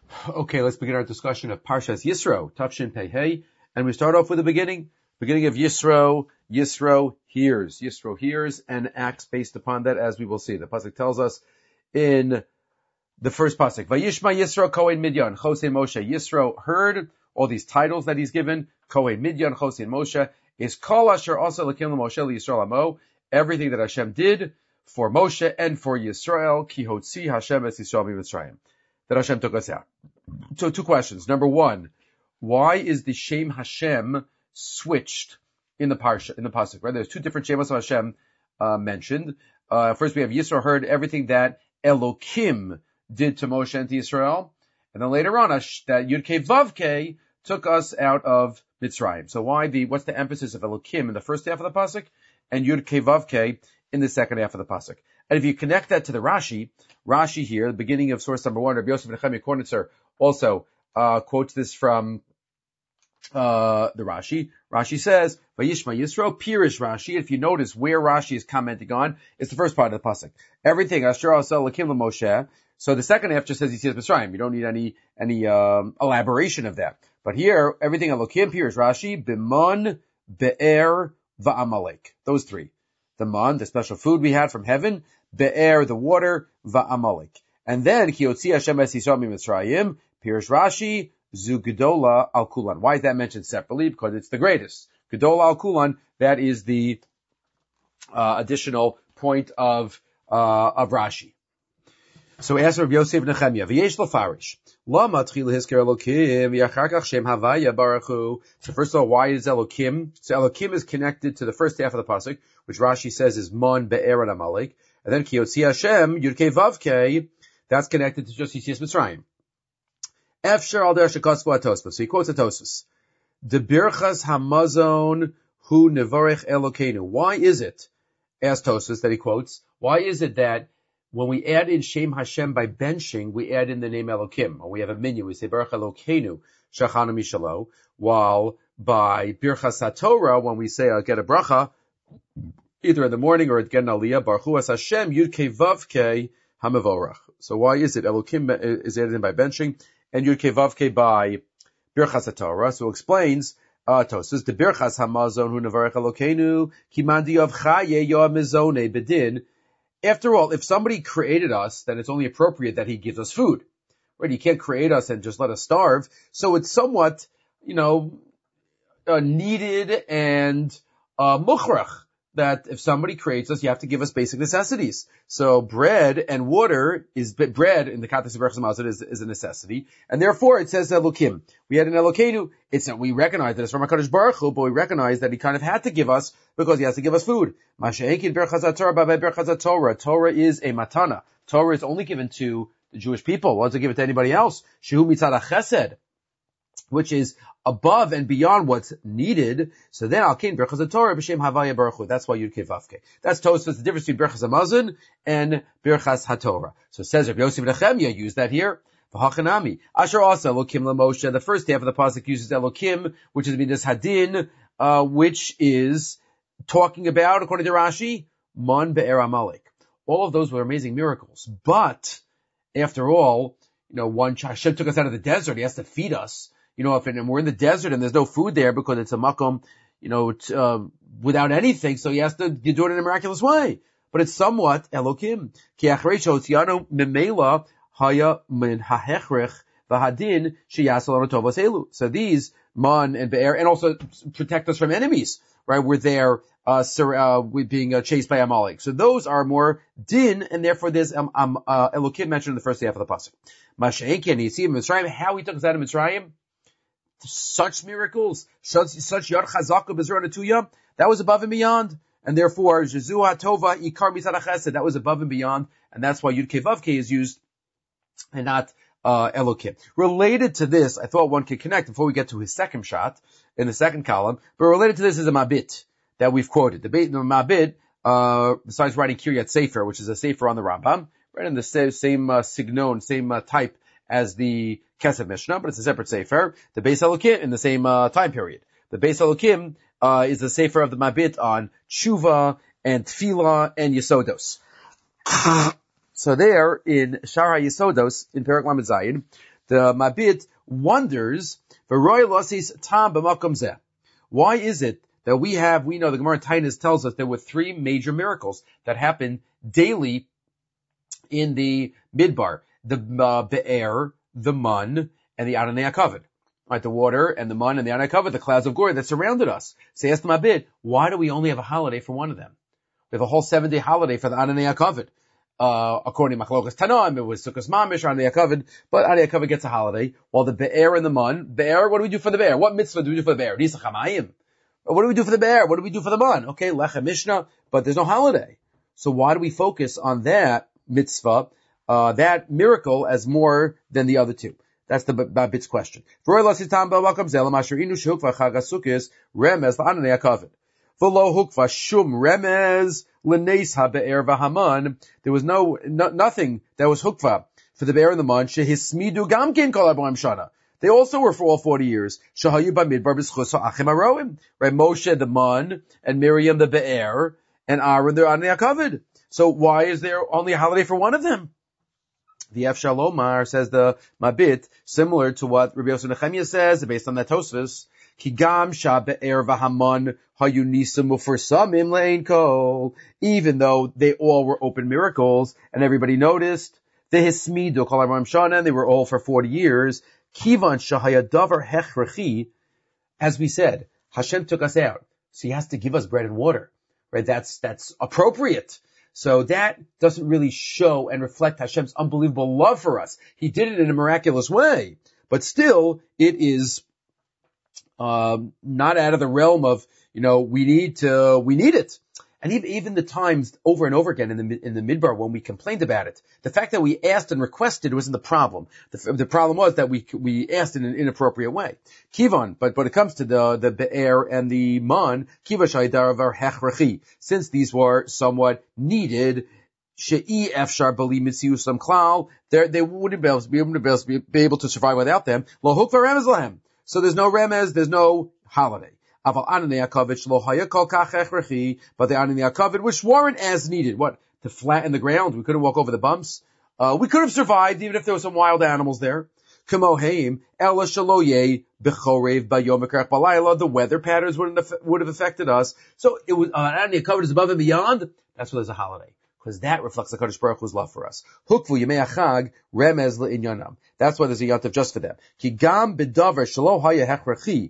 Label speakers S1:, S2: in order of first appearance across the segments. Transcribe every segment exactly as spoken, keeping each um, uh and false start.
S1: Okay, let's begin our discussion of Parshas Yisro, Tafshin Pei Hey, and we start off with the beginning. Beginning of Yisro, Yisro hears. Yisro hears and acts based upon that, as we will see. The pasuk tells us in the first pasuk, Vayishma Yisro Kohen Midyan, Chosei Moshe. Yisro heard all these titles that he's given, Kohen Midyan, Chosei Moshe, is Kol Asher also Lakim Moshe Yisrael Amo, everything that Hashem did for Moshe and for Yisrael, Ki Hotzi Hashem Es Yisrael Mitzrayim, that Hashem took us out. So two questions. Number one, why is the Shem Hashem switched in the parsha, in the pasuk? Right, there's two different Shemos of Hashem uh, mentioned. Uh, first, we have Yisro heard everything that Elokim did to Moshe and to Yisrael, and then later on, that Yud Kei Vav Kei took us out of Mitzrayim. So why the what's the emphasis of Elokim in the first half of the pasuk and Yud Kei Vav Kei in the second half of the pasuk? And if you connect that to the Rashi, Rashi here, the beginning of source number one, Rabbi Yosef Nechemia Kornitzer also uh, quotes this from uh, the Rashi. Rashi says, Vayishma Yisro, Pirish Rashi. If you notice where Rashi is commenting on, it's the first part of the pasuk. Everything, Asher Asa Lakim Moshe. So the second half just says he sees Mitzrayim. You don't need any any um, elaboration of that. But here, everything Elokim, Pirish Rashi, Bimon, Be'er, Va'amalek. Those three. The man, the special food we had from heaven, Be'er, the water, Va'amalek. And then, Ki Yotzi Hashem Es Yisrael Mitzrayim, Pirish Rashi, Zu Gedola Al Kulan. Why is that mentioned separately? Because it's the greatest. Gedola Al Kulan, that is the uh, additional point of uh, of Rashi. So ask Rabbi Yosef Nechemia, V'yesh Lefarish, Lama Tchil Hisker Elokim, V'yachar Kach Shem Havaya Baruch Hu. So first of all, why is Elokim? So Elokim is connected to the first half of the pasuk, which Rashi says is Mon Be'er and Amalek. And then Ki Yotzi Hashem, Yud Kei Vav Kei, that's connected to just Yitzias Mitzrayim. Efsher al der shekosvu atosvos. So he quotes a Tosfos. De birchas hamazon hu nevarech Elokeinu. Why is it, asked Tosfos, that he quotes, why is it that when we add in Shem Hashem by benching, we add in the name Elokim? When we have a minion, we say Baruch Elokeinu shachanu mishalo, while by birchas haTorah, when we say I'll get a bracha, either in the morning or at Gen Aliyah, Baruch Hu as Hashem, Yud Kei Vav Kei HaMevorach. So why is it Elokim is added in by benching and Yud Kei Vav Kei by Birchas HaTorah? So it explains uh, Tosfos, the Birchas HaMazon Hu Nevarech Elokeinu Kimandi of Chaye Yoa Mizone Bedin. After all, if somebody created us, then it's only appropriate that he gives us food. Right? He can't create us and just let us starve. So it's somewhat, you know, uh, needed and uh, mukhrach, that if somebody creates us, you have to give us basic necessities. So bread and water is, bread in the context of Berachas Hamazon is, is a necessity. And therefore it says Elokim. We had an Elokeinu. It's not, we recognize that it's from HaKadosh Baruch Hu, but we recognize that he kind of had to give us because he has to give us food. Masha'ekin Berachas HaTorah, B'Bei Berachas HaTorah. Torah is a matana. Torah is only given to the Jewish people. Why does it give it to anybody else? Shehu mitzad chesed, which is above and beyond what's needed. So then, Alkin Berachas HaTorah b'Shem Havaya Baruch Hu. That's why Yud Kei Vav Kei. That's Tosfos, the difference between Berachas Hamazon and Berachas HaTorah. So it says Rabbi Yosef Nechemia used that here. V'hachanami. Asher also Elokim LaMoshe. The first half of the pasuk uses Elokim, which is Midas Hadin, uh, which is talking about, according to Rashi, Mon Be'er Amalek. All of those were amazing miracles. But, after all, you know, one, Hashem took us out of the desert. He has to feed us. You know, if and we're in the desert and there's no food there because it's a makom, you know, t- uh, without anything, so he has to do it in a miraculous way. But it's somewhat Elokim. Ki achrei shehotziyanu memela haya min hahechrech v'hadin sheyasel lanu tovos elu. So these, Man and Be'er, and also protect us from enemies, right? We're there, uh, sur- uh being uh, chased by Amalek. So those are more din, and therefore there's um, um, uh, Elokim mentioned in the first half of the pasuk. Masha'enken, you see in Mitzrayim, how he took us out of Mitzrayim? Such miracles, such, such Yad Chazaka B'Zera Netuya, that was above and beyond. And therefore, Jezu HaTova Ikar Mitzad HaChesed, that was above and beyond. And that's why Yud Kei Vav Kei is used and not uh, Elokim. Related to this, I thought one could connect before we get to his second shot in the second column, but related to this is a Mabit that we've quoted. The, the Mabit, uh, besides writing Kiryat Sefer, which is a Sefer on the Rambam, right in the same, same uh, signon, same uh, type as the Kesef Mishnah, but it's a separate Sefer. The Beis Elokim in the same uh, time period. The Beis Elokim uh, is the Sefer of the Mabit on Tshuva and Tefillah and Yesodos. So there, in Shara Yesodos, in Perek Lamed Zayin, The Mabit wonders, why is it that we have, we know the Gemara Tainis tells us there were three major miracles that happen daily in the Midbar. The uh, Be'er, the Mun, and the Adonai HaKavod. Right, the water and the Mun and the Adonai HaKavod, the clouds of glory that surrounded us. So ask the Mabit, why do we only have a holiday for one of them? We have a whole seven-day holiday for the Adonai HaKavod. Uh, according to Machlokas Tanoim, it was Sukkos Mamish, Adonai HaKavod, but Adonai HaKavod gets a holiday, while the Be'er and the Mun, Be'er, what do we do for the Be'er? What mitzvah do we do for the Be'er? Nisa Chamayim. What do we do for the Be'er? What do we do for the Mun? Okay, Lechem Mishnah, but there's no holiday. So why do we focus on that mitzvah, uh, that miracle as more than the other two? That's the Babit's question. V'lo hukva shum remez l'neis ha'be'er v'haman. There was no, no, nothing that was hukva for the be'er and the man. Shehismidu gamkin kol arbaim shana. They also were for all forty years. Shahayu b'midbar b'schus ha'achim haroim. Right, Moshe the man, and Miriam the be'er, and Aaron the Adonai HaKavod. So why is there only a holiday for one of them? The F. Shalomar says the Mabit, similar to what Rabbi Yosef Nechemia says, based on that Tosfos, Kigam Shabe'er Vahaman Hayunisim Mufursamim Lein Kol. Even though they all were open miracles and everybody noticed, the Hismidu Kol Aram Shana, and they were all for forty years. Kivan Shahayadavar Hechrechi, as we said, Hashem took us out, so He has to give us bread and water, right? That's that's appropriate. So that doesn't really show and reflect Hashem's unbelievable love for us. He did it in a miraculous way, but still, it is um, not out of the realm of, you know, we need to, we need it. And even, even the times over and over again in the in the Midbar when we complained about it, the fact that we asked and requested wasn't the problem. The, the problem was that we we asked in an inappropriate way. Kivan, but when it comes to the the Be'er and the Man, Kiva Shaydaravar Hechrechi, since these were somewhat needed, She'i Efshar Bali Mitziusam Klal, they wouldn't be able to be able to be able to survive without them. Lo Hukva Remez Lahem. So there's no remez, there's no holiday. But the Adonai HaKavod, which weren't as needed. What? To flatten the ground? We couldn't walk over the bumps? Uh, we could have survived even if there were some wild animals there. The weather patterns wouldn't would have affected us. So it was, uh, Adonai HaKavod is above and beyond. That's why there's a holiday. Because that reflects the Kadosh Baruch Hu's love for us. Hukvu Yemei HaChag remez le'inyanam. That's why there's a yantav just for them. Ki gam b'davar shelo haya hechrechi.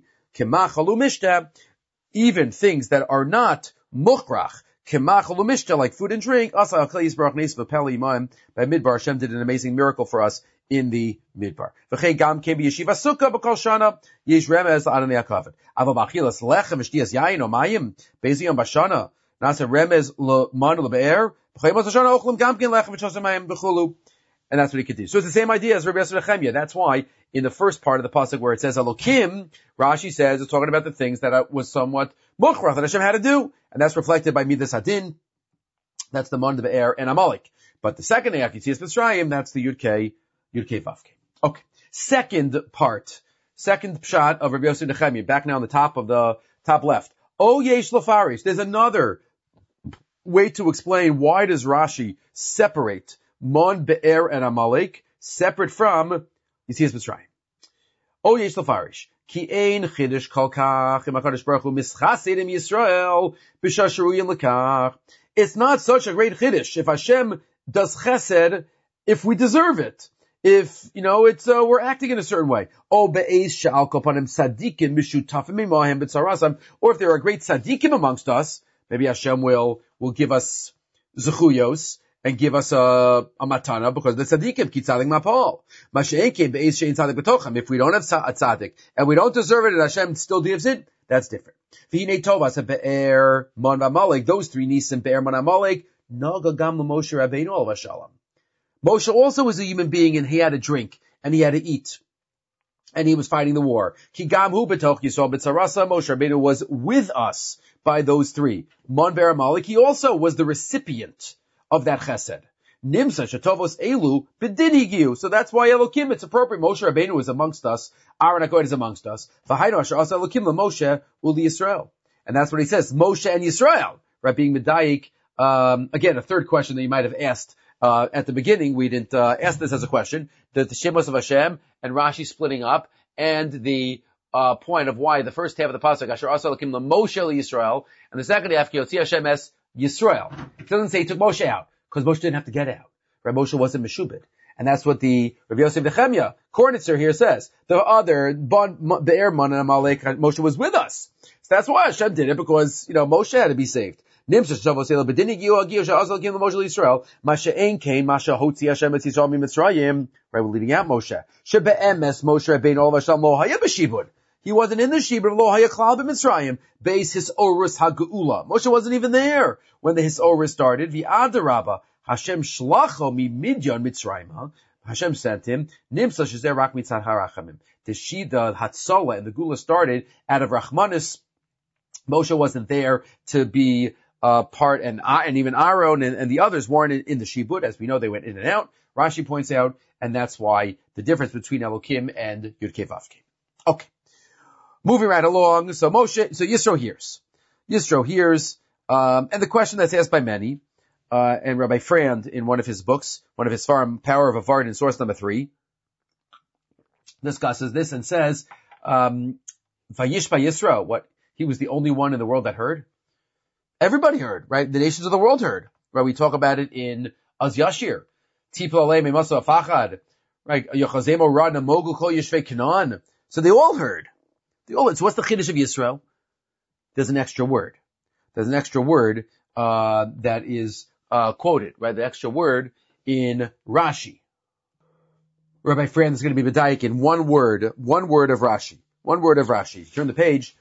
S1: Even things that are not muchrach, like food and drink, by Midbar, Hashem did an amazing miracle for us in the Midbar. And that's what he continues. So it's the same idea as Rabbi Yosef Nechemia. That's why in the first part of the pasuk where it says Elokim, Rashi says it's talking about the things that was somewhat mukhrach that Hashem had to do, and that's reflected by Midas Hadin. That's the Mon, the Be'er, and Amalek. But the second Ayat Yitzias Mitzrayim, that's the Yud Kei, Yud Kei Vav Kei. Okay. Second part, second shot of Rabbi Yosef Nechemia. Back now on the top of the top left. Oh Yesh Lafarish. There's another way to explain why does Rashi separate Mon, Be'er, and Amalek, separate from Yitzias Mitzrayim. Oh, yesh lefarish. Ki ein chidush kol kach im HaKadosh Baruch Hu mischasid im Yisrael b'shah sheruyin lekach. It's not such a great chidush if Hashem does chesed if we deserve it. If, you know, it's, uh, we're acting in a certain way. Oh, be'ez she'al kol panim tzadikim mishutafim imahem b'tzarasam. Or if there are great tzadikim amongst us, maybe Hashem will, will give us zechuyos, and give us a, a matana because the tzaddikim ki tzadik mapol. Masha'enkim be'ez she'in tzadik b'tochem. If we don't have a tzaddik and we don't deserve it and Hashem still gives it, that's different. V'hinei tovas be'er mon v'amalek. Those three nisim be'er mon v'amalek naga gam l'Moshe Rabbeinu al v'shalom. Moshe also was a human being and he had to drink and he had to eat. And he was fighting the war. Ki gam hu b'toch Yisrael b'tzarasa. Moshe Rabbeinu was with us by those three. Mon be'er Amalek. He also was the recipient of that chesed. Nimsa shetovos elu b'din higiu. So that's why Elokim, it's appropriate. Moshe Rabbeinu is amongst us. Aaron HaKohen is amongst us. V'hainu asher asa Elokim l'Moshe uli Yisrael. And that's what he says. Moshe and Yisrael. Right, being medayik. Um, again, a third question that you might have asked uh, at the beginning, we didn't, uh, ask this as a question, the, the Shemos of Hashem and Rashi splitting up and the, uh, point of why the first half of the Pasuk, Asher Asa Elokim LaMoshe Yisrael, and the second half, Yotzi Hashem Es Yisrael. It doesn't say he took Moshe out, because Moshe didn't have to get out. Right? Moshe wasn't Meshubed. And that's what the Rav Yosef Nechemia, Kornitzer here says. The other, the Airman and Amalek, Moshe was with us. So that's why Hashem did it, because, you know, Moshe had to be saved. Right, we're leaving out Moshe. He wasn't in the Shibud of Lo Haya Klal b'Mitzrayim. Beis Hisorus HaGeula. Moshe wasn't even there when the Hisorus started. V'adarabba. Hashem shlacho mi midyan Mitzrayim. Hashem sent him. Nimsa shezer rak mitzad harachamim. The Shida, Hatzalah, and the Gula started out of Rachmanis. Moshe wasn't there to be uh, part, and and even Aaron and, and the others weren't in, in the Shibud. As we know, they went in and out. Rashi points out, and that's why the difference between Elokim and Yud Kei Vav Kei. Okay. Moving right along, so Moshe, so Yisro hears. Yisro hears, um, and the question that's asked by many, uh, and Rabbi Frand in one of his books, one of his farm, Power of Avard in source number three, discusses this and says, um, Vayishba Yisro, what, he was the only one in the world that heard? Everybody heard, right? The nations of the world heard, right? We talk about it in Az Yashir. Tipla Alei Memaso Afachad, right? Yochazemo Ra Namogul Kol Yeshvei Canaan. So they all heard. Oh, so what's the Chiddush of Yisrael? There's an extra word. There's an extra word, uh, that is, uh, quoted, right? The extra word in Rashi. Rabbi Frand is going to be B'dayik in one word, one word of Rashi. One word of Rashi. Turn the page.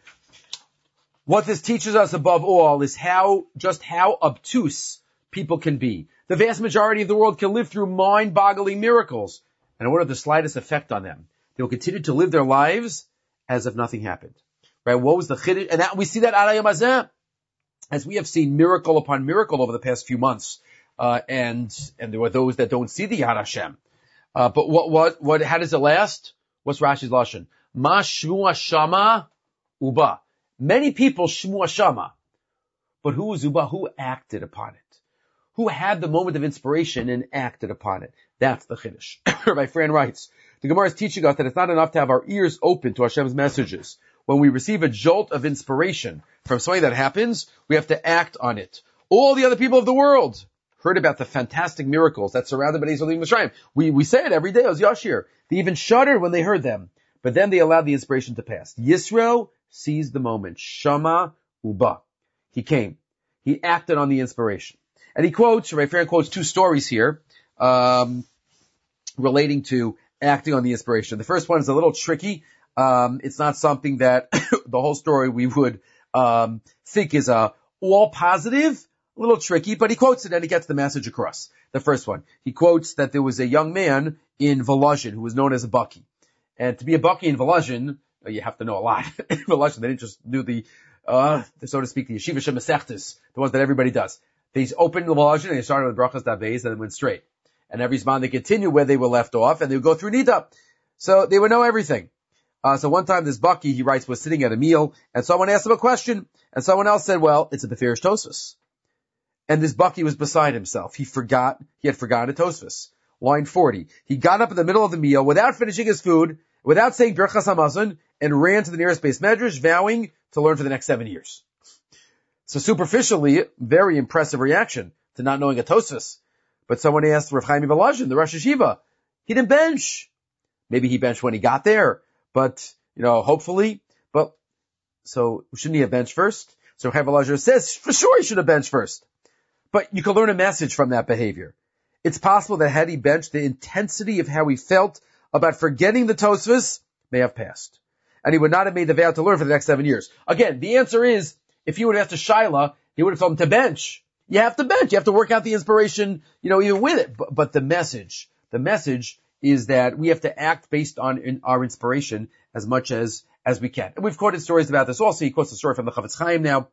S1: What this teaches us above all is how, just how obtuse people can be. The vast majority of the world can live through mind-boggling miracles, and it won't have the slightest effect on them. They will continue to live their lives as if nothing happened. Right? What was the chiddush? And that, we see that ad hayom hazeh, as we have seen miracle upon miracle over the past few months. Uh, and, and there were those that don't see the Yad Hashem. Uh, but what, what, what, how does it last? What's Rashi's lashon? Ma shmua shama uba. Many people shmua shama. But who was uba? Who acted upon it? Who had the moment of inspiration and acted upon it? That's the chiddush. Rabbi Fran writes, the Gemara is teaching us that it's not enough to have our ears open to Hashem's messages. When we receive a jolt of inspiration from something that happens, we have to act on it. All the other people of the world heard about the fantastic miracles that surrounded Bnei Yisrael Mitzrayim. We, we say it every day as Yashir. They even shuddered when they heard them. But then they allowed the inspiration to pass. Yisro seized the moment. Shama uba. He came. He acted on the inspiration. And he quotes, Rabbi Fran quotes two stories here, um, relating to acting on the inspiration. The first one is a little tricky. Um, it's not something that the whole story we would, um, think is, uh, all positive, a little tricky, but he quotes it and he gets the message across. The first one. He quotes that there was a young man in Volozhin who was known as a Bucky. And to be a Bucky in Volozhin, you have to know a lot. In Volozhin, they didn't just do the, uh, so to speak, the Yeshiva Shemesechtes, the ones that everybody does. They opened the Volozhin and they started with Brachas Davez and then went straight. And every Zman they continue where they were left off, and they would go through Nida. So they would know everything. Uh, so one time this Bucky, he writes, was sitting at a meal, and someone asked him a question, and someone else said, well, it's a Beferish Tosfos. And this Bucky was beside himself. He forgot, he had forgotten a Tosfos. Line forty. He got up in the middle of the meal without finishing his food, without saying Birchas Hamazon, and ran to the nearest base medrash, vowing to learn for the next seven years. So superficially, very impressive reaction to not knowing a Tosfos. But someone asked Rav Chaim Volozhin, the Rosh Yeshiva, he didn't bench. Maybe he benched when he got there, but, you know, hopefully, but, so shouldn't he have benched first? So Rav Chaim Volozhin says, for sure he should have benched first. But you can learn a message from that behavior. It's possible that had he benched, the intensity of how he felt about forgetting the Tosfos may have passed. And he would not have made the vow to learn for the next seven years. Again, the answer is, if he would have asked a Shaila, he would have told him to bench. You have to bench. You have to work out the inspiration, you know, even with it. But, but the message, the message is that we have to act based on in our inspiration as much as, as we can. And we've quoted stories about this also. He quotes the story from the Chavetz Chaim now.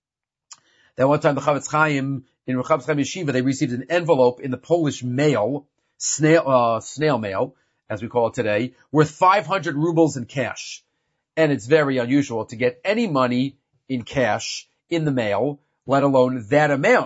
S1: That one time the Chavetz Chaim, in Chavetz Chaim Yeshiva, they received an envelope in the Polish mail, snail, uh, snail mail, as we call it today, worth five hundred rubles in cash. And it's very unusual to get any money in cash in the mail, let alone that amount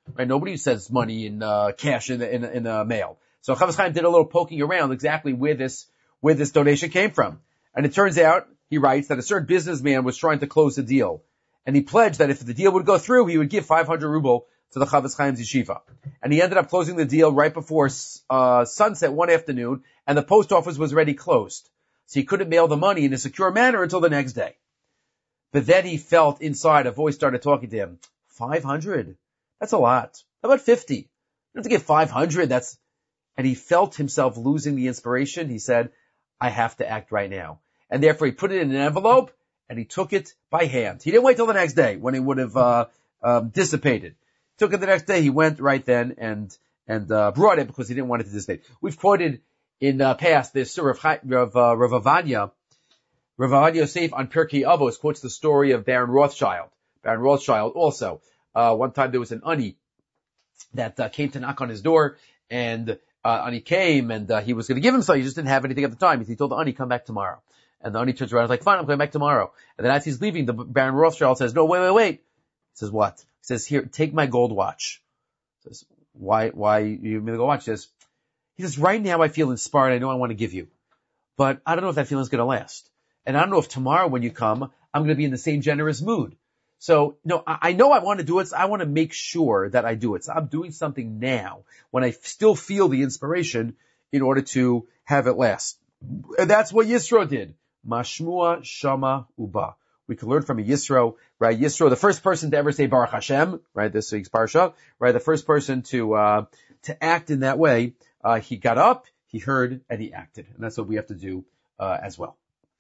S1: Right? Nobody sends money in uh, cash in the, in, in the mail. So Chafetz Chaim did a little poking around exactly where this where this donation came from, and it turns out he writes that a certain businessman was trying to close the deal, and he pledged that if the deal would go through, he would give five hundred ruble to the Chafetz Chaim's yeshiva. And he ended up closing the deal right before uh, sunset one afternoon, and the post office was already closed, so he couldn't mail the money in a secure manner until the next day. But then he felt inside a voice started talking to him. five hundred? That's a lot. How about fifty? You have to give five hundred. That's, and he felt himself losing the inspiration. He said, I have to act right now. And therefore he put it in an envelope and he took it by hand. He didn't wait till the next day when it would have, uh, um, dissipated. Took it the next day. He went right then and, and, uh, brought it because he didn't want it to dissipate. We've quoted in, uh, past this surah of, of, uh, Rav Avanya. Rav Avanya Yosef on Pirkei Avos quotes the story of Baron Rothschild. Baron Rothschild also. Uh, one time there was an ani that uh, came to knock on his door, and uh, ani came, and uh, he was going to give him something. He just didn't have anything at the time. He told the ani, come back tomorrow. And the ani turns around and is like, fine, I'm coming back tomorrow. And then as he's leaving, the Baron Rothschild says, no, wait, wait, wait. He says, what? He says, here, take my gold watch. He says, why, why you give me the gold watch? He says, he says, right now I feel inspired. I know I want to give you, but I don't know if that feeling's going to last. And I don't know if tomorrow when you come, I'm going to be in the same generous mood. So, no, I, I know I want to do it. So I want to make sure that I do it. So I'm doing something now when I still feel the inspiration in order to have it last. And that's what Yisro did. Mashmua Shama Uba. We can learn from a Yisro, right? Yisro, the first person to ever say Baruch Hashem, right? This week's Parsha, right? The first person to, uh, to act in that way. Uh, he got up, he heard, and he acted. And that's what we have to do, uh, as well.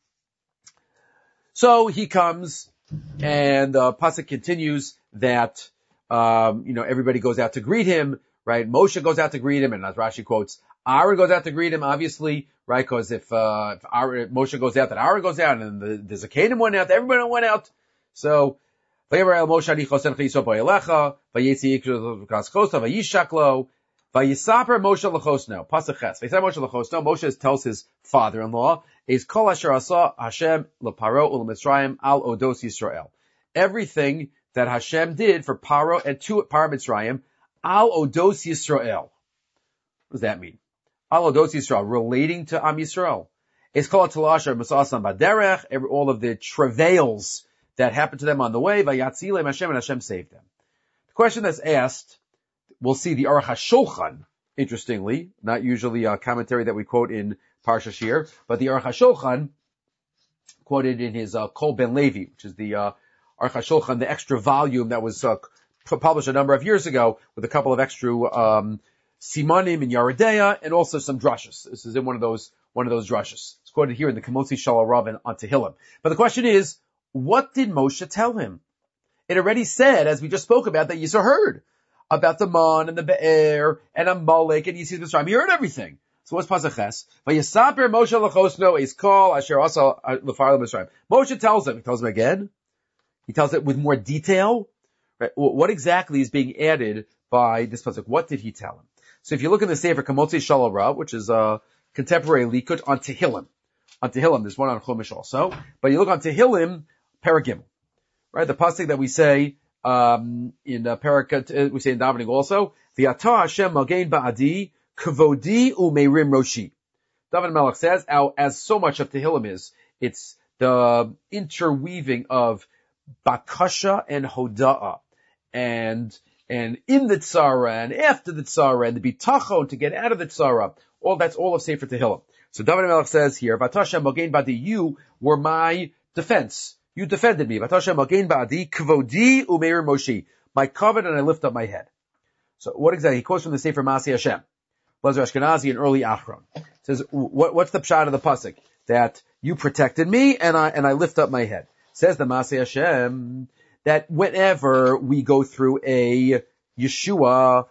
S1: So he comes, and uh, Pasuk continues that, um, you know, everybody goes out to greet him, right? Moshe goes out to greet him, and as Rashi quotes, Aaron goes out to greet him, obviously, right? Because if, uh, if Aaron, Moshe goes out, then Aaron goes out, and the, the Zakanim went out, everybody went out. So, Vayemer Moshe ani chosen chiso bo elecha, vayetzi yikru kaskosa, vayishaklo, vayisaper Moshe lechosno, Pasuk ches. Vayisaper Moshe lechosno, Moshe tells his father-in-law, is kol asher asa Hashem leparo u'lemitzrayim al odos Yisrael. Everything that Hashem did for Paro and to Paro Mitzrayim al odos Yisrael. What does that mean? Al odos Yisrael, relating to Am Yisrael. It's called Talasher Masasam Baderech, all of the travails that happened to them on the way, Vayatzilem Hashem, and Hashem saved them. The question that's asked, we'll see the Aruch HaShulchan, interestingly, not usually a commentary that we quote in Parsha Shir, but the Aruch HaShulchan quoted in his uh, Kol Ben Levi, which is the uh, Aruch HaShulchan, the extra volume that was uh, published a number of years ago with a couple of extra um, simanim and Yaredeya, and also some drushes. This is in one of those one of those drushes. It's quoted here in the Kamotzi Shalal Rav on Tehillim. But the question is, what did Moshe tell him? It already said, as we just spoke about, that Yisro heard about the Man and the Be'er and Amalek and Yisrael Mitzrayim. He heard everything. So what's Pasuk Ches? Vayisaper Moshe lechosno is kol asher asa lefar Mitzrayim. Moshe tells him. He tells him again. He tells it with more detail. Right? What exactly is being added by this Pasuk? What did he tell him? So if you look in the Sefer Kamotzi Shalal Rav, which is a contemporary Likut on Tehillim. On Tehillim, there's one on Chumash also. But you look on Tehillim, Paragim. Right? The Pasuk that we say, um, in uh, Parak, we say in davening also, V'ata Hashem Magen Ba'adi, Kavodi Umeirim Roshi. David Melech says, as so much of Tehillim is, it's the interweaving of Bakasha and Hoda'ah, and, and in the Tzara, and after the Tzara, and the Bitachon to get out of the Tzara. All, that's all of Sefer Tehillim. So David Melech says here, Vatashem Magen Ba'adi, you were my defense. You defended me. Vatashem Magen Ba'adi, Kavodi Umeirim Roshi. My covenant, and I lift up my head. So what exactly? He quotes from the Sefer Masei Hashem. Lezer Ashkenazi and early Achron. Says, what, what's the pshat of the pasuk? That you protected me and I, and I lift up my head. Says the Masei Hashem, that whenever we go through a Yeshua,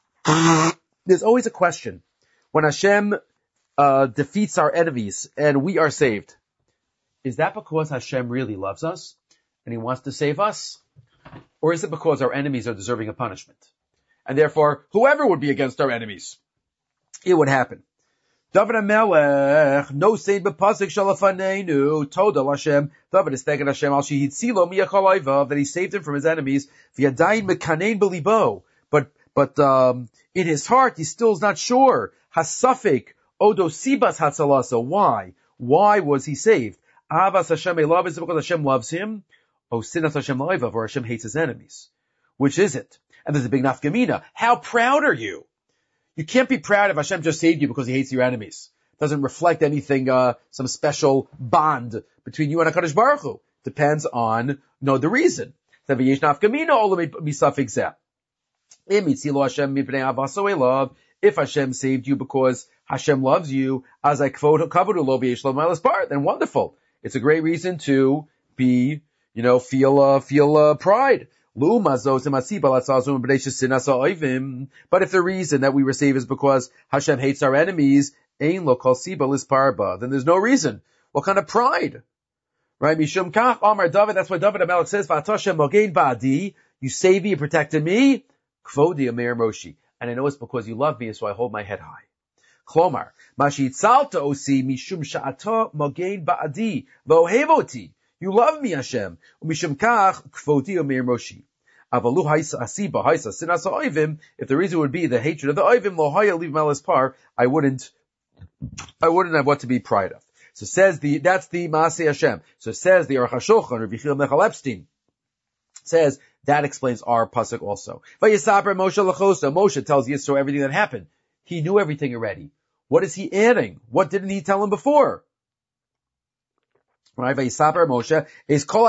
S1: there's always a question. When Hashem, uh, defeats our enemies and we are saved, is that because Hashem really loves us and He wants to save us? Or is it because our enemies are deserving of punishment? And therefore, whoever would be against our enemies, it would happen. David HaMelech, no saint b'pasik shalafaneinu, told Hashem, David is thanking Hashem, al shehitzilo miyachal oivav, that He saved him from his enemies, v'yadayin mekanein b'libo, but, but, um, in his heart, he still is not sure. Hasafik, odo sibas hatzalasa. Why? Why was he saved? Avas Hashem elav, is it because Hashem loves him? O sinas Hashem loivav, or Hashem hates his enemies. Which is it? And there's a big nafkamina. How proud are you? You can't be proud if Hashem just saved you because he hates your enemies. It doesn't reflect anything, uh, some special bond between you and HaKadosh Baruch Hu. Depends on, no, the reason. If Hashem saved you because Hashem loves you, as I quote, then wonderful. It's a great reason to be, you know, feel, uh, feel, uh, pride. But if the reason that we were saved is because Hashem hates our enemies, then there's no reason. What kind of pride? Right? Mishum kach, Amar David, that's why David HaMelech says, V'atoshem mogein ba'adi, you saved me, you protected me, kvodi Amir Moshi. And I know it's because you love me, so I hold my head high. Klomar, Mashi Tzalta Osi, Mishum Sha'ata mogein ba'adi, V'ohevoti. You love me, Hashem. Mishum kach, kvodi Amir Moshi. Avalu haisa asiba haisa sinas ha'oivim. If the reason would be the hatred of the oivim, lo haya leave malas par, I wouldn't, I wouldn't have what to be proud of. So says the, that's the Maaseh Hashem. So says the Aruch HaShulchan, or Yechiel Mechal Epstein, says, that explains our pasuk also. Vayisaper Moshe Lachosa. Moshe tells Yisro everything that happened. He knew everything already. What is he adding? What didn't he tell him before? Right? Vayisaper Moshe is Kol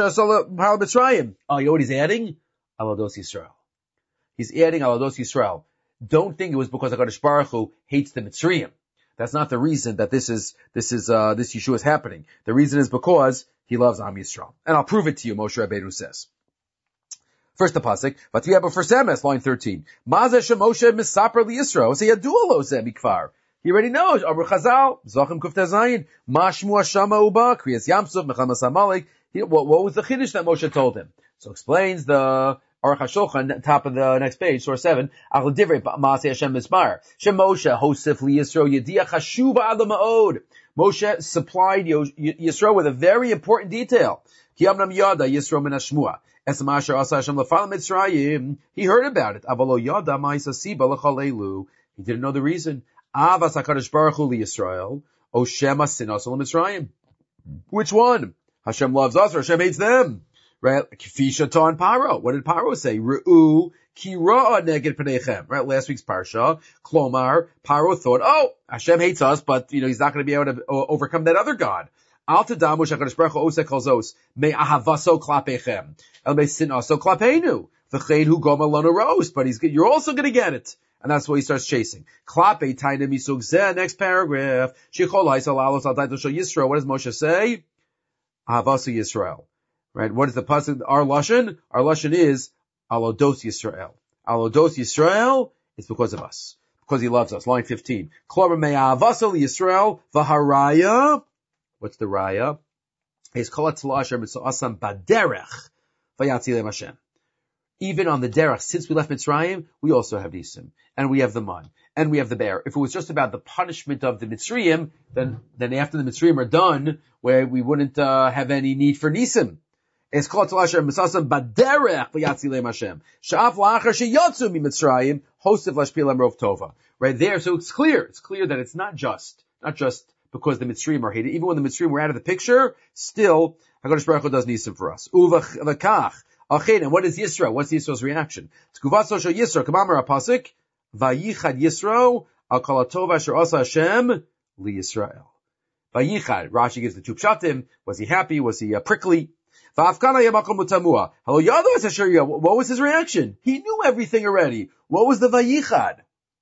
S1: Ha'al Mitzrayim. Oh, you know what he's adding? Alados Yisrael. He's adding Alados Yisrael. Don't think it was because HaKadosh Baruch Hu hates the Mitzrayim. That's not the reason that this is, this is, uh, this Yeshua is happening. The reason is because he loves Am Yisrael. And I'll prove it to you, Moshe Rabbeinu says. First the pasuk, Vatiyah for Semes, line thirteen. Mazeh Moshe misaper li Yisrael. Say Yadu lo zeh mikvar. He already knows. Amr Chazal, Zachim Kuf Tezayin, Mashmu Hashama Uba, Kriyas Yamsuf, Mechamas Amalek. What, what was the chiddush that Moshe told him? So explains the Aruch HaShulchan, top of the next page, source seven. Achal divrei Maaseh Hashem mismar. Shem Moshe hosef li Yisro yediach hashuva ad ma'od. Moshe supplied Yisro with a very important detail. Ki amnam yada Yisro min hashmua. Esam asher asa Hashem lefal Mitzrayim. He heard about it. Avalo yada ma'isa siba l'chal elu. He didn't know the reason. Avas HaKadosh Baruch Hu li Yisrael. O shema sinas ol Mitzrayim. Which one? Hashem loves us or Hashem hates them? Right? Kifisha ton Paro. What did Paro say? Re'u ki ra'a neged pneichem. Right? Last week's parsha. Klomar. Paro thought, oh, Hashem hates us, but, you know, he's not going to be able to overcome that other God. Al tadamu shakadosh baruch hu osek kolzos me ahavaso klapechem el me sinaso klapeinu v'chein hu goma lana rose. But he's you're also going to get it. And that's why he starts chasing. Klape taina misug zeh. Next paragraph. Shechol haisal alos al taito shel Yisro. What does Moshe say? Ahavaso Yisrael. Right? What is the pasuk? Our lashon? Our lashon is Alodos Yisrael. Alodos Yisrael is because of us. Because he loves us. Line fifteen. Klomer me'avaso Yisrael v'haraya. What's the raya? Is kol hatzlah asher mitzvasam baderech vayatzilem Hashem. Even on the derech, since we left Mitzrayim, we also have Nisim. And we have the man. And we have the bear. If it was just about the punishment of the Mitzrayim, then, then after the Mitzrayim are done, where we wouldn't, uh, have any need for Nisim. Es kol hatzlah asher mitzvasam baderech vayatzilem Hashem. Sha'af la'achar sheyotzu mi Mitzrayim, hosef lashpilem rov tova. Right there, so it's clear. It's clear that it's not just, not just because the Mitzrayim are hated. Even when the Mitzrayim were out of the picture, still, HaKadosh Baruch Hu does Nisim for us. Uvachakach. And what is Yisro? What's Yisro's reaction? T'kuvatso shel Yisro. Kamamar HaPasuk. Vayichad Yisro. Al kol hatov asher asa Hashem li Yisrael. Vayichad. Rashi gives the two pshatim. Was he happy? Was he uh, prickly? Va'afkana yamakom utamua. Halo yado es asher yah. What was his reaction? He knew everything already. What was the Vayichad?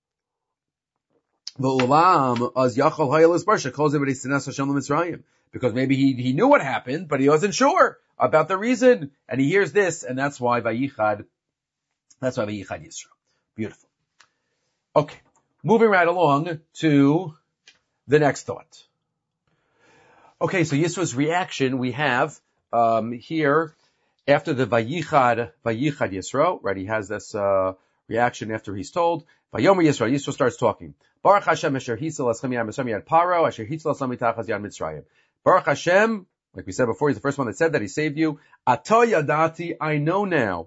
S1: Because maybe he, he knew what happened, but he wasn't sure about the reason. And he hears this, and that's why Vayichad, that's why Vayichad Yisro. Beautiful. Okay. Moving right along to the next thought. Okay, so Yisro's reaction we have, um, here, after the Vayichad, Vayichad Yisro, right, he has this, uh, reaction after he's told. Vayomer Yisro, Yisro starts talking. Baruch Hashem asher hisal aschem yad Mitzrayim yad Paro asher hitzel asam mitachas yad Mitzrayim. Baruch Hashem, like we said before, he's the first one that said that he saved you. Ato yadati, I know now.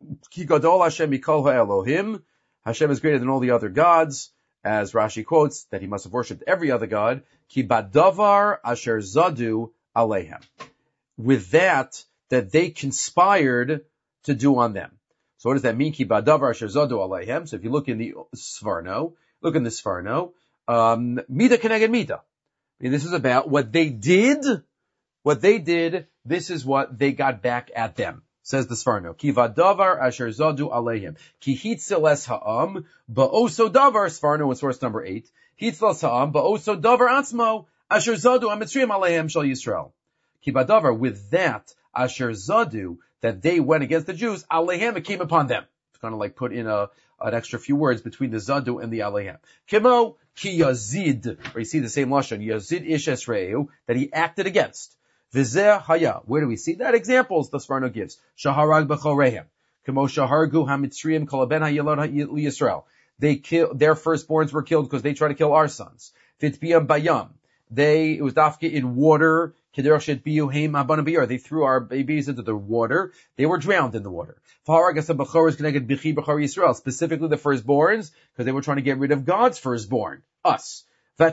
S1: Ki gadol Hashem mikol ha'elohim. Hashem is greater than all the other gods, as Rashi quotes that he must have worshipped every other god. Ki badavar asher zadu alehem. With that, that they conspired to do on them. So what does that mean? Ki badavar asher zadu alehem. So if you look in the Sforno, look in the Sforno, um, mida keneged mida. I mean, this is about what they did, what they did, this is what they got back at them. Says the Sforno. Ki vadavar asher zadu alehem. Ki hitzeles ha'am, ba'oso davar, Sforno in source number eight. Hitzeles ha'am, ba'oso davar atzmo, asher zadu amitzriyim alehem shal Yisrael. Ki vadavar, with that, asher zadu, that they went against the Jews, alehem, it came upon them. It's kind of like put in a, an extra few words between the zadu and the alehem. Kimo, ki yazid, where you see the same lashon, yazid ish esreu, that he acted against. V'zeh haya. Where do we see that? Examples the Sforno gives. Shaharag b'chorehem. Kamo shahargu hamitzriyim kol ben hayelot Yisrael. They kill, their firstborns were killed because they tried to kill our sons. Vitbiyam bayam. They, it was dafke in water. Kederach shetbiyu heim abana biyar. They threw our babies into the water. They were drowned in the water. Faharag asam b'choros connected bichi b'chor Yisrael. Specifically the firstborns, because they were trying to get rid of God's firstborn. Us.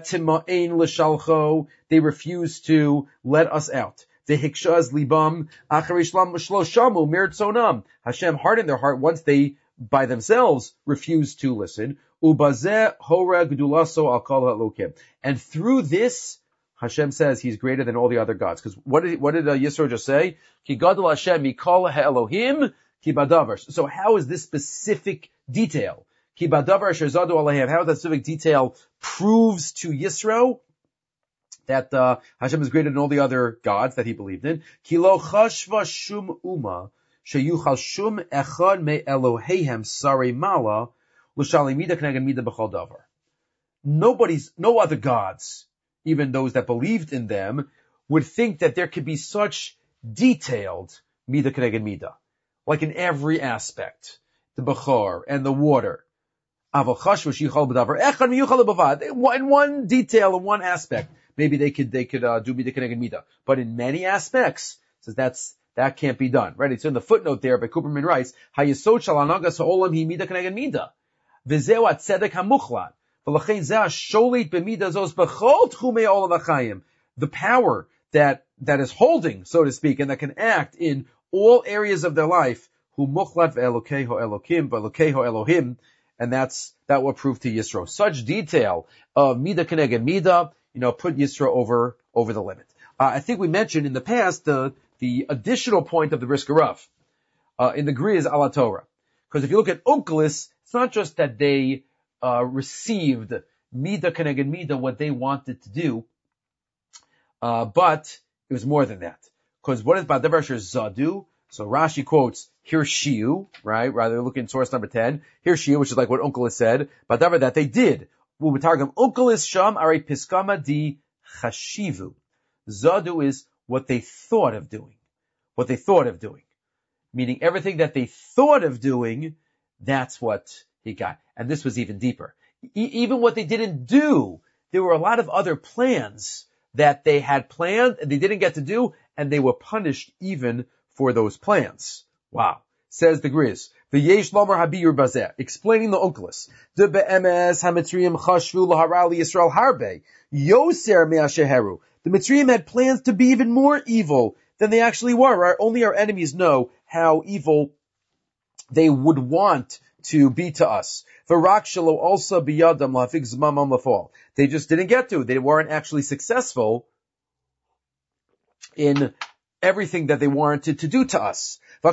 S1: They refused to let us out. Hashem hardened their heart once they, by themselves, refused to listen. And through this, Hashem says He's greater than all the other gods. Because what did, what did uh, Yisro just say? Ki gadol Hashem mikol ha'elohim ki badavar. So how is this specific detail? Ki badavar asher zadu alehem. How that specific detail proves to Yisro that uh, Hashem is greater than all the other gods that he believed in. Ki lo chashva shum uma sheyuchal shum echad me Eloheihem sarei mala l'shalimida k'neged mida b'chol davar. Nobody's, no other gods, even those that believed in them, would think that there could be such detailed mida k'neged mida, like in every aspect, the bechor and the water. In one detail, in one aspect, maybe they could they could uh, do mida k'neged mida, but in many aspects, says that's that can't be done. Right? It's in the footnote there. But Cooperman writes, "Hayesod shel hanagas ha'olam hi mida k'neged mida, v'zeu atzedek hamuchlat, v'lachein zeh hasholit b'mida zos b'chol tchumei olam ha'chayim." The power that that is holding, so to speak, and that can act in all areas of their life, hu muchlat ve'elokei ha'elokim ve'elokei ha'elohim. And that's, that will prove to Yisro. Such detail of mida k'neged mida, you know, put Yisro over, over the limit. Uh, I think we mentioned in the past the, the additional point of the Brisker Rav, uh, in the Griz ala Torah. Because if you look at Onkelos, it's not just that they, uh, received mida k'neged mida, what they wanted to do, uh, but it was more than that. Because what is Badavar Asher Zadu? So Rashi quotes, Hirshiu, right? Rather look in source number ten. Hirshiu, which is like what Onkelos said, but that they did. U'b'targum Onkelos sham are piskama di chashivu. Zadu is what they thought of doing. What they thought of doing. Meaning everything that they thought of doing, that's what he got. And this was even deeper. E- even what they didn't do, there were a lot of other plans that they had planned and they didn't get to do, and they were punished even for those plans. Wow. Says the Griz. V'yesh lomar habiyur bazeh. Explaining the Onkelos. De be'emes ha-Mitzrayim chashvu l'hara Yisrael harbe. Yoser me'asheheru. The Mitzrayim had plans to be even more evil than they actually were. Our, only our enemies know how evil they would want to be to us. V'rak shelo also biyadam la'afik zmamam la'fal. They just didn't get to. They weren't actually successful in everything that they wanted to do to us. But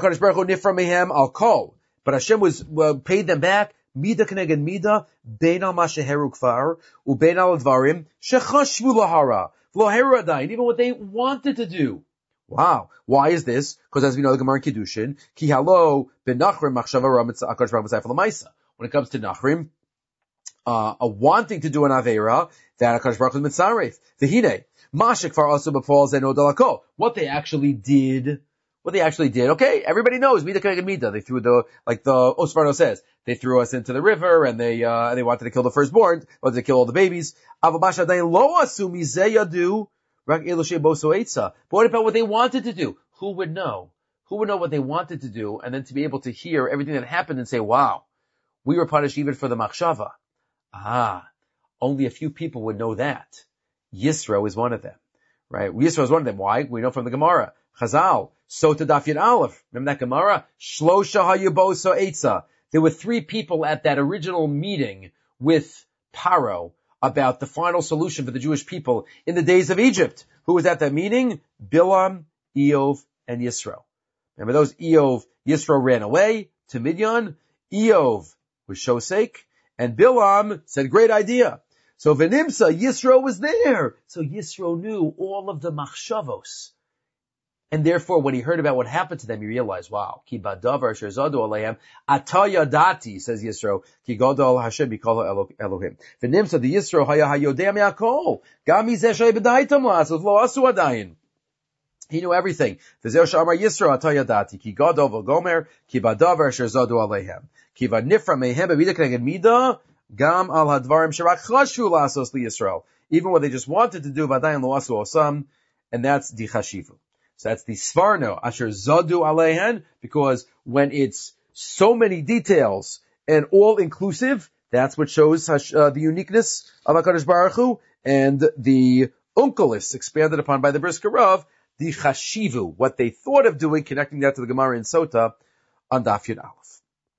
S1: Hashem was uh, paid them back. Mida k'neged mida, bein al masheheru kfar, ubein al dvarim shechashvu lahara, v'loheru adayin, even what they wanted to do. Wow. Why is this? Because as we know, the Gemara in Kiddushin, ki halo ben Nachrim machshava ra mitzvah akadosh baruch hu l'maisa. When it comes to Nachrim, uh, a wanting to do an avera, that akadosh baruch hu mitzaref. V'hine. What they actually did, what they actually did, okay, everybody knows, mida k'neged mida. They threw the, like the Osvarno says, they threw us into the river and they, uh, they wanted to kill the firstborn, wanted to kill all the babies. But what about what they wanted to do? Who would know? who would know what they wanted to do, and then to be able to hear everything that happened and say, wow, we were punished even for the machshava. Ah, only a few people would know that. Yisro is one of them, right? Yisro is one of them. Why? We know from the Gemara. Chazal, Sota Daf Yud Aleph. Remember that Gemara? Shlosha hayuboso eitza. There were three people at that original meeting with Paro about the final solution for the Jewish people in the days of Egypt. Who was at that meeting? Bilam, Eov, and Yisro. Remember those? Eov, Yisro ran away to Midian. Eov was shosek, and Bilam said, great idea. So Venimsa, Yisro was there. So Yisro knew all of the machshavos. And therefore, when he heard about what happened to them, he realized, wow, ki badavar sherzadu aleim, ataya dati, says Yisro, ki gadol Hashem yikol Elohim. Venimsa, the Yisro, haya hayodeh me'akol, gam mizeh she'bedaitam la'asos, lo asu adayin. He knew everything. V'zeh she'amar Yisro, ataya dati, ki gadol v'gomer, ki badavar sherzadu aleim. Ki v'nifra mehem b'mida k'neged mida, gam al hadvarim sherak chashu la'asos liYisrael. Even what they just wanted to do, v'adayin lo asu osam, and that's di chashivu. So that's the Svarno, Asher Zadu Alehen, because when it's so many details and all inclusive, that's what shows uh, the uniqueness of HaKadosh Baruch Hu, and the Unkelis expanded upon by the Brisker Rav, the Chashivu, what they thought of doing, connecting that to the Gemara in Sota on Daf Yud Aleph.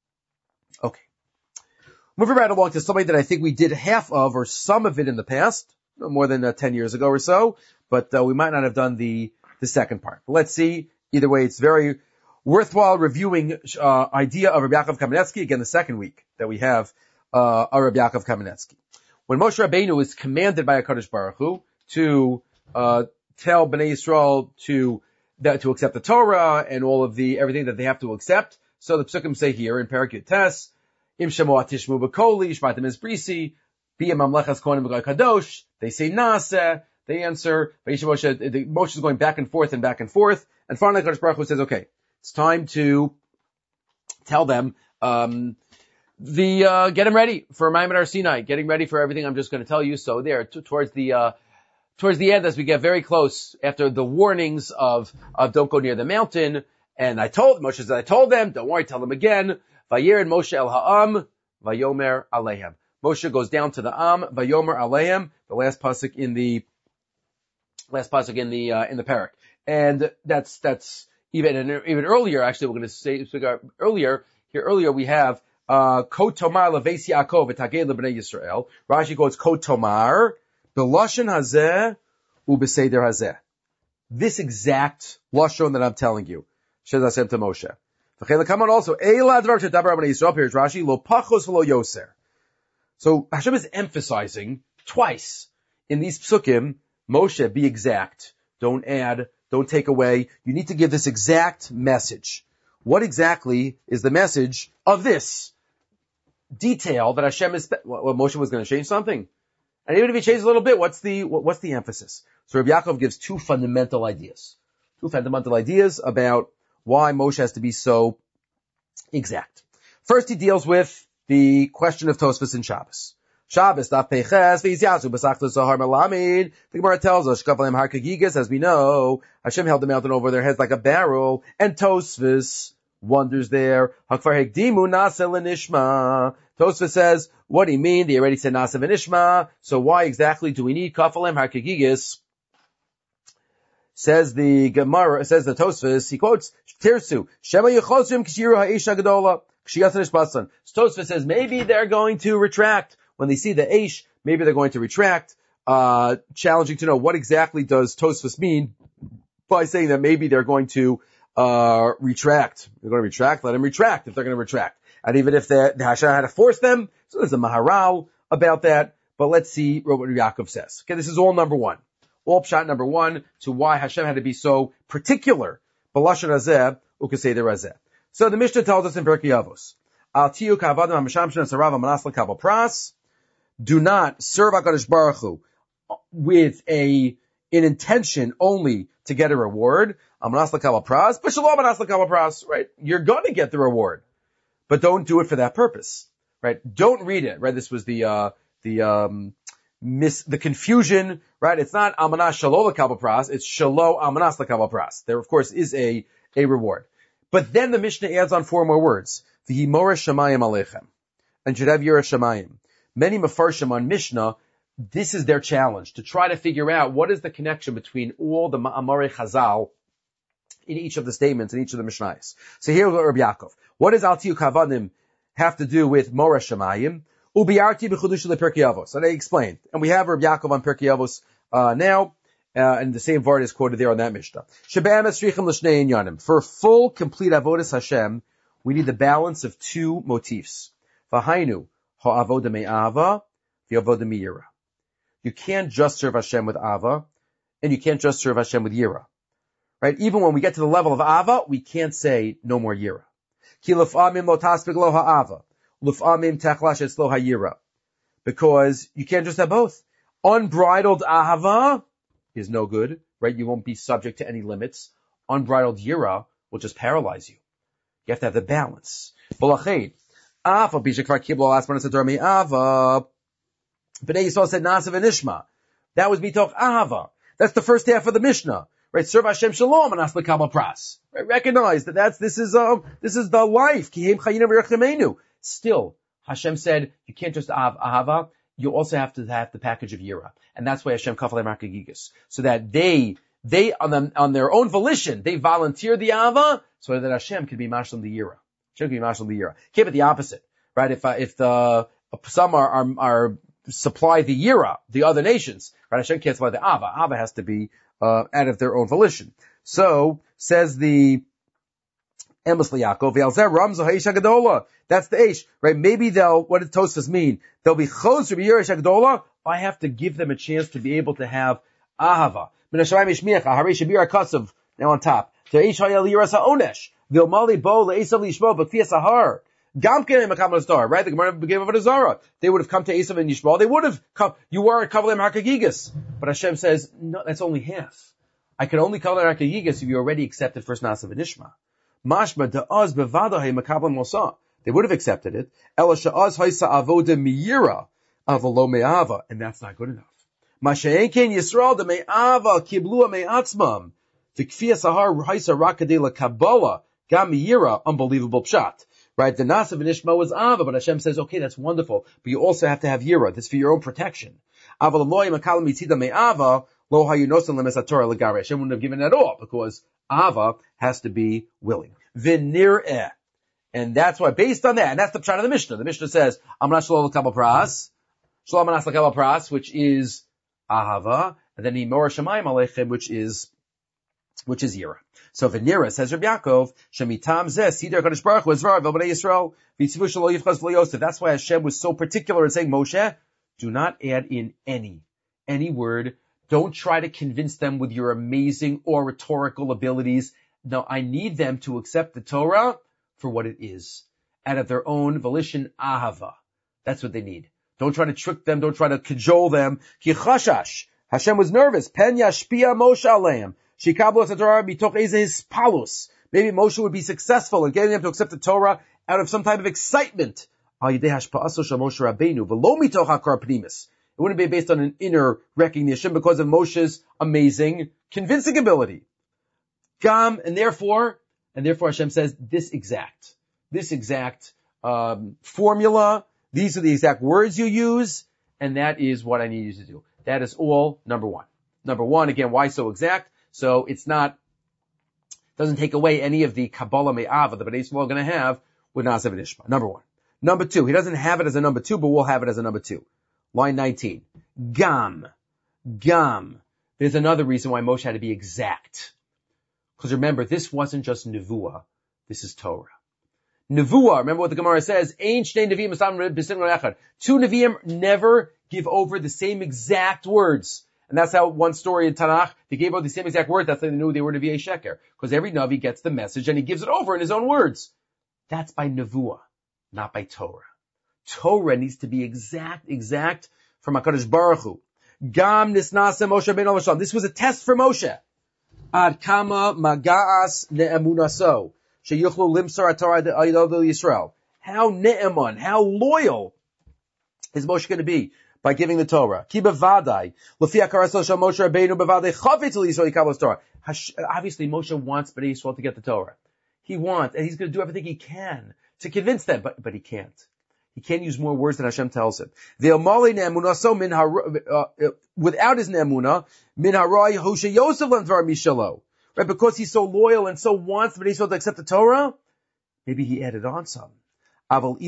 S1: Okay. Moving right along to somebody that I think we did half of or some of it in the past, more than uh, ten years ago or so, but uh, we might not have done the the second part. But let's see. Either way, it's very worthwhile reviewing uh, idea of Rabbi Yaakov Kamenetsky. Again, the second week that we have uh, our Rabbi Yaakov Kamenetsky. When Moshe Rabbeinu is commanded by HaKadosh Baruch Hu to uh, tell Bnei Yisrael to that, to accept the Torah and all of the everything that they have to accept, so the Psukim say here in Parak Yud Tes, Im Shemo Atishmu B'Koli, Shmatim Esbrisi, B'Yem Mamlechas Kohanim B'Gai Kadosh. They say Naseh. They answer, Moshe, the Moshe is going back and forth and back and forth, and finally HaKadosh Baruch Hu says, okay, it's time to tell them, um, the, uh, get them ready for Maimon Har Sinai, getting ready for everything I'm just going to tell you. So there, t- towards the, uh, towards the end, as we get very close, after the warnings of, of don't go near the mountain, and I told, Moshe said, I told them, don't worry, tell them again, Vayer and Moshe el ha'am, Vayomer alehem. Moshe goes down to the Am, Vayomer alehem, the last pasuk in the Last pasuk in the uh, in the parak, and that's that's even even earlier. Actually, we're going to say earlier here. Earlier we have uh, Kot Tomar leVeis Yaakov v'Tagei leBnei Yisrael. Rashi goes Kot Tomar b'Lashon Hazeh u'B'Seder Hazeh. This exact lashon that I'm telling you, Shez Hashem to Moshe. Come on, also Eila Dvar Shedaber Bnei Yisrael. Here's Rashi Lo Pachos V'Lo Yoser. So Hashem is emphasizing twice in these psukim. Moshe, be exact. Don't add. Don't take away. You need to give this exact message. What exactly is the message of this detail that Hashem is? Well, Moshe was going to change something, and even if he changed a little bit, what's the what's the emphasis? So Rabbi Yaakov gives two fundamental ideas. Two fundamental ideas about why Moshe has to be so exact. First, he deals with the question of Tosfos and Shabbos. Shabbos, Daf Peches, V'Yizyasu, B'Sachta Zahar Malamid. The Gemara tells us, Shkafalem Har Kagigas, as we know, Hashem held the mountain over their heads like a barrel, and Tosfos wonders there. Hakfar Hekdimu Nasa L'Nishma. Tosfos says, what do you mean? They already said Nasa V'Nishma, so why exactly do we need Kafalem Har Kagigas? Says the Gemara, says the Tosfos, he quotes, Tirsu, Shema Yechosim Kshiru Ha'isha Gedola, Kshiyasan Ishbasan. Tosfos says, maybe they're going to retract. When they see the Aish, maybe they're going to retract. Uh, challenging to know what exactly does Tosfos mean by saying that maybe they're going to, uh, retract. They're going to retract, let them retract if they're going to retract. And even if the, the Hashem had to force them, so there's a Maharal about that. But let's see what Yaakov says. Okay, this is all number one. All pshat number one to why Hashem had to be so particular. B'lashon hazeh, ukaseder hazeh. So the Mishnah tells us in Pirkei Avos, Al tiyu ka'avadim ha'masham shena sarav ha'manas l'kabel pras. Do not serve HaKadosh Baruch Hu with a, an intention only to get a reward. Amanas l'kabel pras, but shalom amanas l'kabel pras, right? You're gonna get the reward, but don't do it for that purpose, right? Don't read it, right? This was the, uh, the, um, miss, the confusion, right? It's not amanas shalom l'kabel pras, it's shalom amanas l'kabel pras. There, of course, is a, a reward. But then the Mishnah adds on four more words. V'himora shamayim aleichem. And should have yira shamayim. Many mafarshim on Mishnah, this is their challenge, to try to figure out what is the connection between all the ma'amare chazal in each of the statements, in each of the Mishnayos. So here we go, Rabbi Yaakov. What does Al Tiyu Kavadim have to do with Mora Shamayim? Ubiarti b'chudush lePerkei Avos. So they explained. And we have Rabbi Yaakov on Perkei Avos, uh, now, uh, and the same word is quoted there on that Mishnah. Shebam esrichim l'shnei inyanim. For full, complete avodas Hashem, we need the balance of two motifs. V'hainu, ha'avoda me'ava, v'avoda me'yira. You can't just serve Hashem with ava, and you can't just serve Hashem with yira. Right? Even when we get to the level of ava, we can't say no more yira. Ki l'f'amim lo tasbik lo ha'ava, l'f'amim techlash etzlo ha'yira. Because you can't just have both. Unbridled ahava is no good, right? You won't be subject to any limits. Unbridled yira will just paralyze you. You have to have the balance. B'lached, afa b'shekvar kiblo asman etzador me'ava. B'nai Yisrael said nasa v'nishma. That was mitoch ahava. That's the first half of the Mishnah. Right, serve Hashem Shalom and ask the Kabbalah Pras. Right, recognize that that's, this is, um, this is the life. Still, Hashem said, you can't just have ahava, you also have to have the package of yira. And that's why Hashem kafalei markagigas. So that they, they, on them, on their own volition, they volunteer the ahava, so that Hashem can be mashlim the yira. Hashem can be mashlim the yira. Can't be the opposite. Right, if, uh, if the, some are, are, are, supply the yira, the other nations, right, Hashem can't supply the ava. Ava has to be, Uh, out of their own volition. So, says the Emes Liyaakov, Ve'alzeh Ramzo Ha'ish HaGadola. That's the Eish, right? Maybe they'll, what does Tosfos mean? They'll be Chos Rabbi Yirish HaGadola. I have to give them a chance to be able to have Ahava. Min HaShamayim Yishmiach, Harei Shabir HaKasav. Now on top. Te'ish Ha'yel Yiras HaOnesh. Ve'omali Bo Le'esav Lishmo B'Kfias HaHar. Gamken Makam Star, right? The Gemara gave over to Zara. They would have come to Esav and Yishmael. They would have come. You were a Kavalem Hakagigas. But Hashem says, no, that's only half. I can only cover Hakagigas if you already accepted first Nasav and Ishma. Mashma da'az bevadahay makablam mosa. They would have accepted it. Ela sha'az haisa avoda miyira avalo me'ava. And that's not good enough. Masha'enken Yisrael de me'ava kiblua me'atzmam. V'kfiyah sahar haisa rakadei la kabbalah gam miyira. Unbelievable pshat. Right, the Nasav and Ishma was Ava, but Hashem says, okay, that's wonderful, but you also have to have Yira. That's for your own protection. Hashem wouldn't have given it at all, because Ava has to be willing. V'nir'eh. And that's why, based on that, and that's the pshat of the Mishnah. The Mishnah says, I'm not shalom l'kabel pras, shalom anas l'kabel pras, which is Ahava, and then Imor Shamayim Aleichem, which is, which is Yira. So Venira says Rabbi Yaakov, Shemitam zeh Sidar Kadosh Baruch Hu Ezra V'Bnei Yisrael V'Tzivu Shelo Yifchaz V'Lo Yosef. That's why Hashem was so particular in saying, Moshe, do not add in any, any word. Don't try to convince them with your amazing oratorical abilities. No, I need them to accept the Torah for what it is, out of their own volition, ahava. That's what they need. Don't try to trick them. Don't try to cajole them. Ki chashash. Hashem was nervous. Pen yashpia Moshe aleim. Maybe Moshe would be successful in getting them to accept the Torah out of some type of excitement. It wouldn't be based on an inner recognition because of Moshe's amazing convincing ability. Gam, and therefore, and therefore Hashem says this exact, this exact um, formula. These are the exact words you use, and that is what I need you to do. That is all. Number one. Number one. Again, why so exact? So it's not, doesn't take away any of the Kabbalah Me'ava that Bnei Yisrael are going to have with Nasav and Ishma. Number one. Number two, he doesn't have it as a number two, but we'll have it as a number two. Line nineteen. Gam. Gam. There's another reason why Moshe had to be exact. Because remember, this wasn't just Nevuah. This is Torah. Nevuah, remember what the Gemara says, Ein shnei neviim asam b'singon echad. Two Nevi'im never give over the same exact words. And that's how one story in Tanakh, they gave out the same exact words. That's how they knew they were Nevi'ei Sheker. Because every Navi gets the message and he gives it over in his own words. That's by Nevuah, not by Torah. Torah needs to be exact, exact from HaKadosh Baruch Hu. Gam nisnase Moshe ben Olashon. This was a test for Moshe. Ad kama maga'as ne'emunaso. Sheyuchlu limsar atorah de'ayidol Yisrael. How ne'emun, how loyal is Moshe going to be by giving the Torah? Ki bevadai, lefi hakaraso shel Moshe Rabbeinu bevadai chavetz l'Yisrael yikabel Torah. Obviously, Moshe wants Bnei Yisrael to get the Torah. he wants, and he's going to do everything he can to convince them, but, but he can't. He can't use more words than Hashem tells him. Without his ne'emunah, min harai hoshe Yosef l'dvar mishalo. Right, because he's so loyal and so wants but he's to accept the Torah, maybe he added on some. But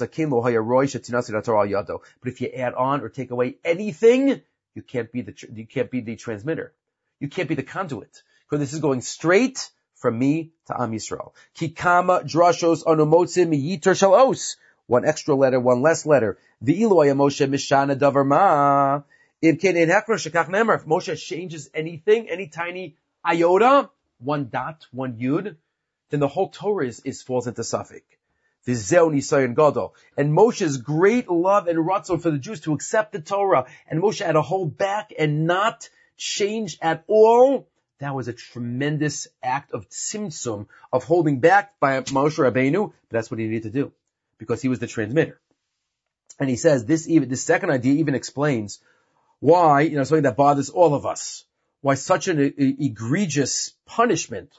S1: if you add on or take away anything, you can't be the you can't be the transmitter. You can't be the conduit, because this is going straight from me to Am Yisrael. Kikama drashos onomotzim yitar shalos. One extra letter, one less letter. V'ilu haya Moshe mishana davar ma. If Moshe changes anything, any tiny iota, one dot, one yud, then the whole Torah is, is falls into suffix. V'zeu nisayon gadol. And Moshe's great love and ratzon for the Jews to accept the Torah, and Moshe had to hold back and not change at all. That was a tremendous act of tzimtzum, of holding back by Moshe Rabbeinu. But that's what he needed to do, because he was the transmitter. And he says this even, this second idea even explains why, you know, something that bothers all of us, why such an e- egregious punishment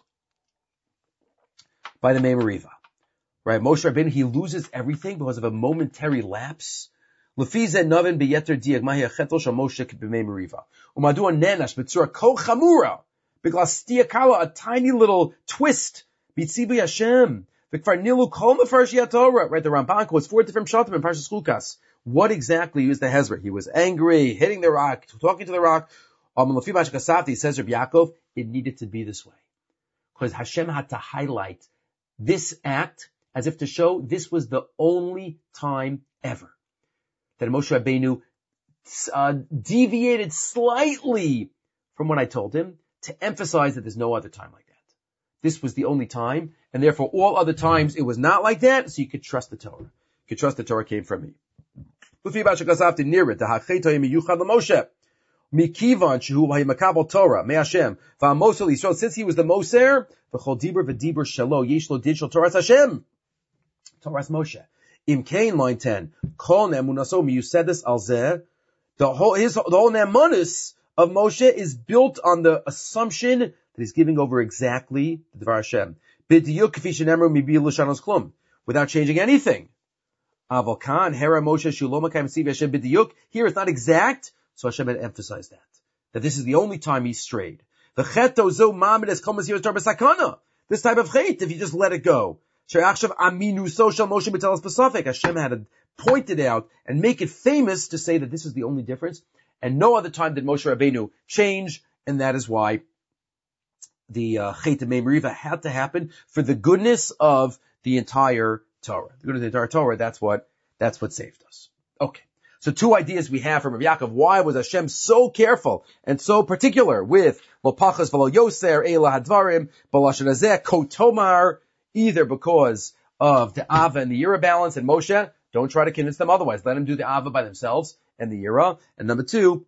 S1: by the Meimeriva. Right? Moshe Rabbeinu, he loses everything because of a momentary lapse. Lefize novin beyeter diag mahi achetol shel Moshe b'Meimeriva. Umadua nenash b'tzura kol chamura. Because stiakala, a tiny little twist, bitzibi Hashem. V'kvar nilu kol mefarshi Torah. Right? The Ramban quotes four different shatim in Parshas Chukas. What exactly was the Hezra? He was angry, hitting the rock, talking to the rock. Um, Lefi Mashak Asafti, says Rabbi Yaakov, it needed to be this way. Because Hashem had to highlight this act as if to show this was the only time ever that Moshe Rabbeinu uh, deviated slightly from what I told him, to emphasize that there's no other time like that. This was the only time, and therefore all other times it was not like that, so you could trust the Torah. You could trust the Torah came from me. Lefi Mashak Asafti near it, the Hachetoy miyuchad l'Moshe. Mikivan shehu v'himakabel Torah me'Hashem v'amosel Yisrael, since he was the Moser v'chol dibur v'dibur shelo yesh lo did shel Torahs Hashem, Torahs Moshe. Im Kain, line ten, kol ne'emunaso miyusedes al zeh. The whole his the whole ne'emunus of Moshe is built on the assumption that he's giving over exactly the Dvar Hashem b'diyuk k'fi shenemru mibi l'shanos klum, without changing anything. Aval kan hera Moshe shulo makayim tziv Hashem b'diyuk. Here it's not exact. So Hashem had emphasized that, that this is the only time he strayed. The cheto zo mamid es kol masir tor b'sakana. This type of chet, if you just let it go. She'achshav aminu so shel Moshe b'telas b'safek. Hashem had to point it out and make it famous to say that this is the only difference. And no other time did Moshe Rabbeinu change, and that is why the uh, chet of Meimeriva had to happen for the goodness of the entire Torah. The goodness of the entire Torah, that's what, that's what saved us. Okay. So two ideas we have from Rabbi Yaakov. Why was Hashem so careful and so particular with lo pachas v'lo yoser eila hadvarim b'lashon hazeh kotomar, either because of the Ava and the Yira balance, and Moshe, don't try to convince them otherwise. Let them do the Ava by themselves and the Yira. And number two,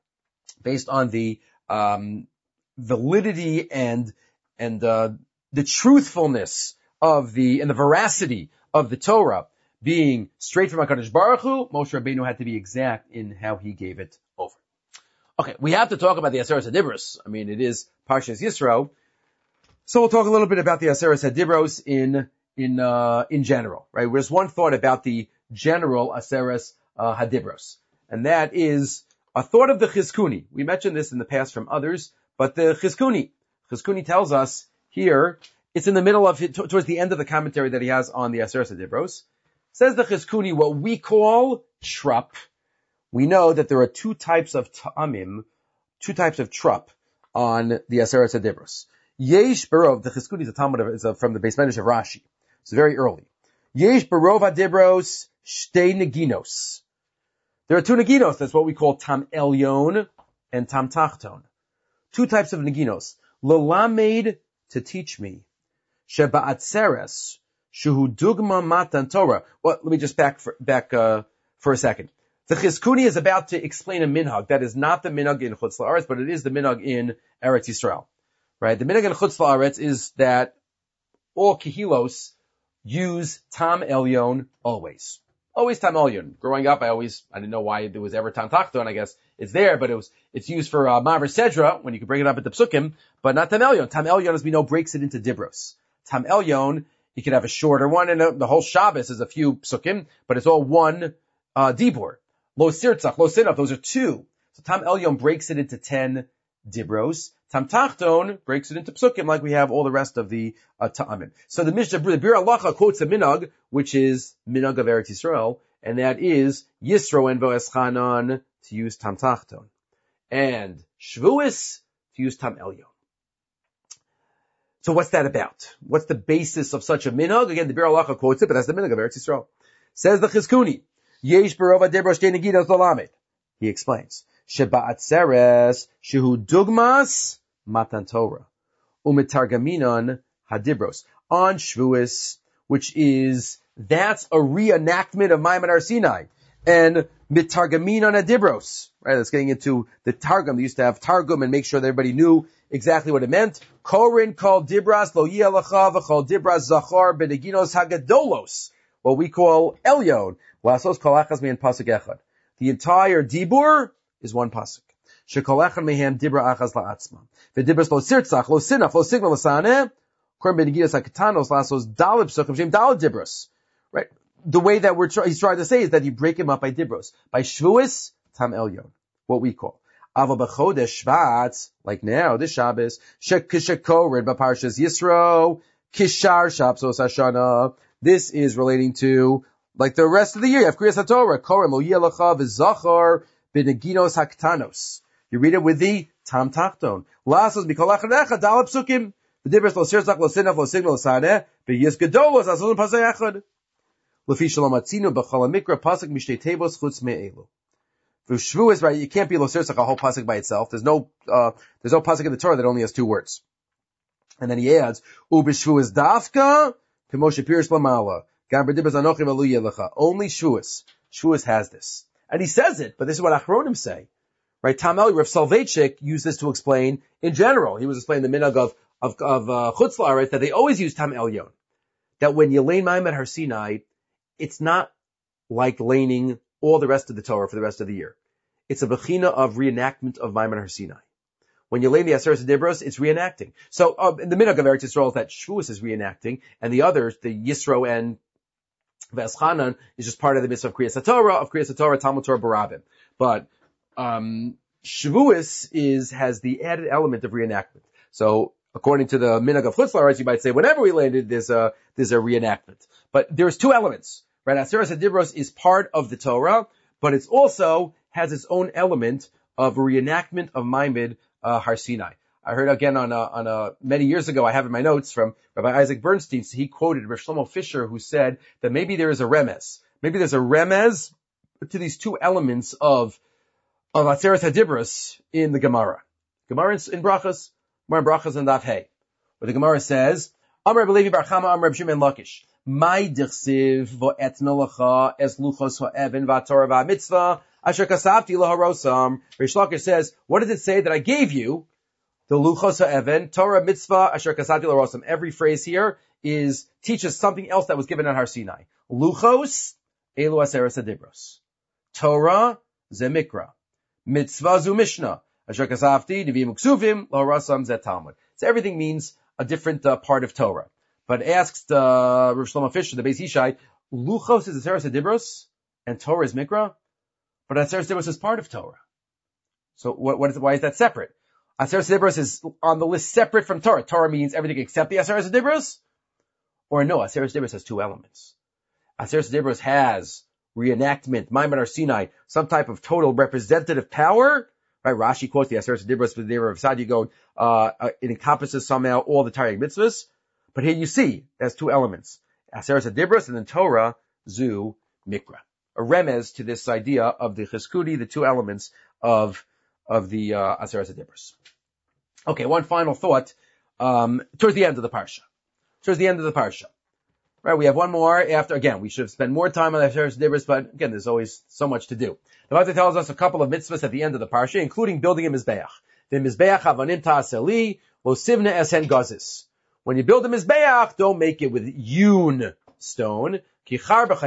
S1: based on the um, validity and and uh, the truthfulness of the and the veracity of the Torah, being straight from HaKadosh Baruch Hu, Moshe Rabbeinu had to be exact in how he gave it over. Okay, we have to talk about the Aseres HaDibros. I mean, it is Parshas Yisro. So we'll talk a little bit about the Aseres HaDibros in, in, uh, in general, right? There's one thought about the general Aseres uh, HaDibros. And that is a thought of the Chizkuni. We mentioned this in the past from others, but the Chizkuni, Chizkuni tells us here, it's in the middle of, towards the end of the commentary that he has on the Aseres HaDibros. Says the Chizkuni, what we call trup. We know that there are two types of ta'amim, two types of trup on the Aseres HaDibros. Yesh barov, the Chizkuni is a Talmud of, is a, from the Beis Medrash of Rashi. It's very early. Yesh barov HaDibros shtei neginos. There are two neginos. That's what we call tam elyon and tam tachton. Two types of neginos. L'lamed, to teach me. Sheba atzeres. Shuhu dugma matan Torah. Well, let me just back for, back uh, for a second. The Chizkuni is about to explain a minhag that is not the minhag in Chutz La'aretz, but it is the minhag in Eretz Yisrael. Right? The minhag in Chutz La'aretz is that all kehilos use tam elyon always. Always tam elyon. Growing up, I always, I didn't know why there was ever tam tachton. I guess it's there, but it was, it's used for uh, Maver Sedra, when you can bring it up at the Psukim, but not tam elyon. Tam elyon, as we know, breaks it into dibros. Tam Elyon, you could have a shorter one, and a, the whole Shabbos is a few psukim, but it's all one uh, dibur. Lo sirtzach, lo sinaf, those are two. So Tam Elyon breaks it into ten dibros. Tam Tachton breaks it into psukim, like we have all the rest of the uh, ta'amin. So the Mishnah, the Bir Halacha quotes a minhag, which is minhag of Eretz Yisrael, and that is Yisro and Vo'eschanan to use Tam Tachton, and Shvuis to use Tam Elyon. So what's that about? What's the basis of such a minhag? Again, the Bir Halacha quotes it, but that's the minhag of Eretz Yisrael. Says the Chizkuni, Yesh Barova Debros Shtei Negidos L'Lamed. He explains, Sheba Atzeres Shehu Dugmas Matan Torah Umitargaminon Hadibros. On Shvuis, which is, that's a reenactment of Maimon Har Sinai. And Mitargaminon Hadibros. Right, that's getting into the Targum. They used to have Targum and make sure that everybody knew exactly what it meant. Korin called Dibras Lo Yelacha v'chol Dibras Zachar Beneginos Hagadolos. What we call Elyon. Lasos Kolachas Me'en Pasuk Echad. The entire Dibur is one pasuk. Shekol echad mehem dibra achas la'atzma. V'dibras lo sirtzach, lo sinaf, lo sigma l'saneh. Korim benegidas hakatanos lasos dalib psukim shem dalib dibras. Right? The way that we're try- he's trying to say is that you break him up by dibros. By shvuis, tam elyon. What we call. Ava b'chodesh shvat, like now, this Shabbos, shekishekorid b'parshas Yisro, kishar shapsos hashana. This is relating to, like the rest of the year, you have Kriyas HaTorah, Korim lo yelacha v'zachar b'neginos haktanos. You read it with the Tam Tachton. Lasos mikol echad echad dalib psukim. V'dibras lo sirzach lo sinaf lo sigma lo saneh b'yis gedolos asos pasuk echad. Lefi shalom atzinu b'chol mikra pasuk mishtei tevos chutz me'elu. For Shvuas, right, you can't be lo sirzach a whole pasuk by itself. There's no, uh, there's no pasuk in the Torah that only has two words. And then he adds, u'b'shvuas dafka k'moshe pirish lamala. Only Shvuas. Shvuas has this. And he says it, but this is what Achronim say. Right? Tam Elyon, Rav Soloveitchik used this to explain in general. He was explaining the minhag of, of, of, uh, Chutz La'aretz, that they always use Tam Elyon. That when you lane Maimon Har Sinai, it's not like laning all the rest of the Torah for the rest of the year. It's a bechina of reenactment of Maimon Har Sinai. When you lane the Aseret Dibros, it's reenacting. So, uh, in the minhag of Eretz Yisrael is that Shvuas is reenacting, and the others, the Yisro and V'eschanan, is just part of the mitzvah of Kriyas HaTorah, of Kriyas HaTorah, Talmud Torah, Barabim. But, um, Shavuos is, has the added element of reenactment. So, according to the minhag of Chutz La'aretz, you might say, whenever we landed, there's a, there's a reenactment. But there's two elements, right? Aseret Dibros is part of the Torah, but it's also has its own element of reenactment of Maimon uh, Har Sinai. I heard again on a, on a, many years ago, I have in my notes from Rabbi Isaac Bernstein, so he quoted Rav Shlomo Fisher, who said that maybe there is a remez. Maybe there's a remez to these two elements of, of Aseret HaDibros in the Gemara. Gemara in, in Brachas, Gemara in Brachas and Daf Hey, where the Gemara says, Amar Rabbi Levi Bar Chama, Amar Rabbi Shimon Lakish, Mai dichsiv vo'et melacha es luchos ha'evan va'torah va'mitzvah, asher kasavti laharosam. Rish Lakish says, what does it say that I gave you? The luchos ha'evan, Torah, mitzvah, asher kasavti laharosam. Every phrase here is, teaches something else that was given at Har Sinai. Luchos, elu aseret hadibros. Torah, ze mikra. Mitzvah, zu mishnah. Asher kasavti, nevim uksuvim, laharosam, ze talmud. So everything means a different uh, part of Torah. But asks the uh, Rav Shlomo Fisher, the Beis Yishai, Luchos is Aseret Hadibros and Torah is Mikra, but Aseret Hadibros is part of Torah. So what, what is, why is that separate? Aseret Hadibros is on the list separate from Torah. Torah means everything except the Aseret Hadibros? Or no, Aseret Hadibros has two elements. Aseret Hadibros has reenactment, Maimon Har Sinai, some type of total representative power. Right? Rashi quotes the Aseret Hadibros with the Rav Sadi going, uh, uh, it encompasses somehow all the Taryag mitzvahs. But here you see, there's two elements. Aseret Hadibros and then Torah, Zu, Mikra. A remez to this idea of the Chizkuni, the two elements of, of the, uh, Aseret Hadibros. Okay, one final thought, um, towards the end of the Parsha. Towards the end of the Parsha. Right, we have one more after, again, we should have spent more time on the Aseret Hadibros, but again, there's always so much to do. The Bible tells us a couple of mitzvahs at the end of the Parsha, including building a Mizbeach. The Mizbeach Havanim Ta'aseli, Lo Sivne Esen Gazis. When you build a Mizbeach, don't make it with yun stone. You're going to be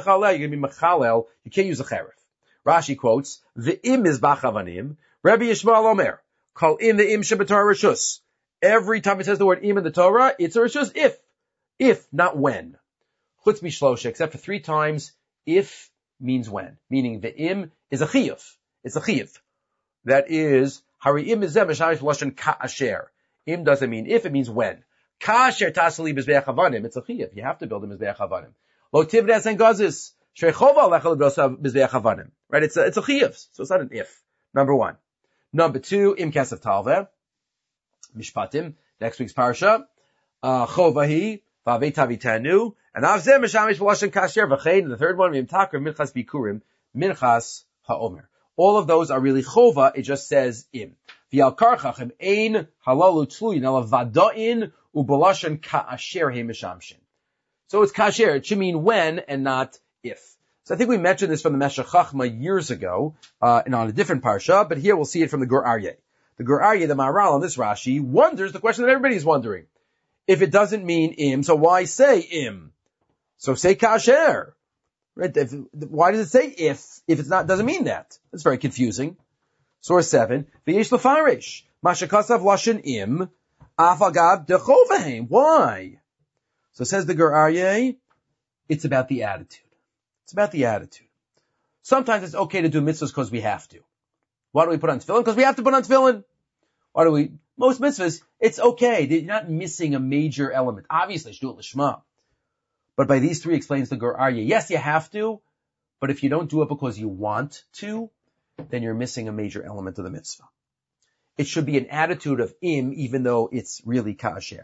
S1: mechalel. You can't use a cherif. Rashi quotes, V'im Mizbach Havanim, Rabbi Yishmael Omer, Kol im the im shebetor rishus. Every time it says the word im in the Torah, it's, or it's just if. If, not when. Chutz mishlosha, except for three times, if means when. Meaning the im is a chiyuv. It's a chiyuv. That is, hari im is zeh mishamish lashon ka'asher. Im doesn't mean if, it means when. Ka'asher tasali mizbeach havanim. It's a chiyuv. You have to build a mizbeach havanim. Lo tivnes and gazis. Shreichova lechel b'dosav mizbeach havanim. Right? It's a, it's a chiyuv. So it's not an if. Number one. Number two, im kesef talveh. Mishpatim. Next week's parsha. Uh, chovahi. Vavei tavitanu. And avzeh mishamish lashon ka'asher v'chein. And the third one, im takar minchas bikurim. Minchas ha'omer. All of those are really chova. It just says im. V'al karchachem ein halalu tluyin ala vada'in u'balashon ka'asher he mishamshin. So it's kasher. It should mean when and not if. So I think we mentioned this from the Meshech Chachma years ago, uh, and on a different parsha, but here we'll see it from the Gur Aryeh. The Gur Aryeh, the Maharal on this Rashi, wonders the question that everybody's wondering. If it doesn't mean im, so why say im? So say kasher. Right? If, why does it say if, if it's not, doesn't mean that? It's very confusing. Source seven, v'yesh l'faresh, mashakasav lashon im, afagav dechovahem. Why? So says the Gur Aryeh, it's about the attitude. It's about the attitude. Sometimes it's okay to do mitzvahs because we have to. Why do we put on tefillin? Because we have to put on tefillin. Why do we? Most mitzvahs, it's okay. You're not missing a major element. Obviously, you should do it l'shma. But by these three explains the Gur Aryeh, yes, you have to, but if you don't do it because you want to, then you're missing a major element of the mitzvah. It should be an attitude of im, even though it's really kasher.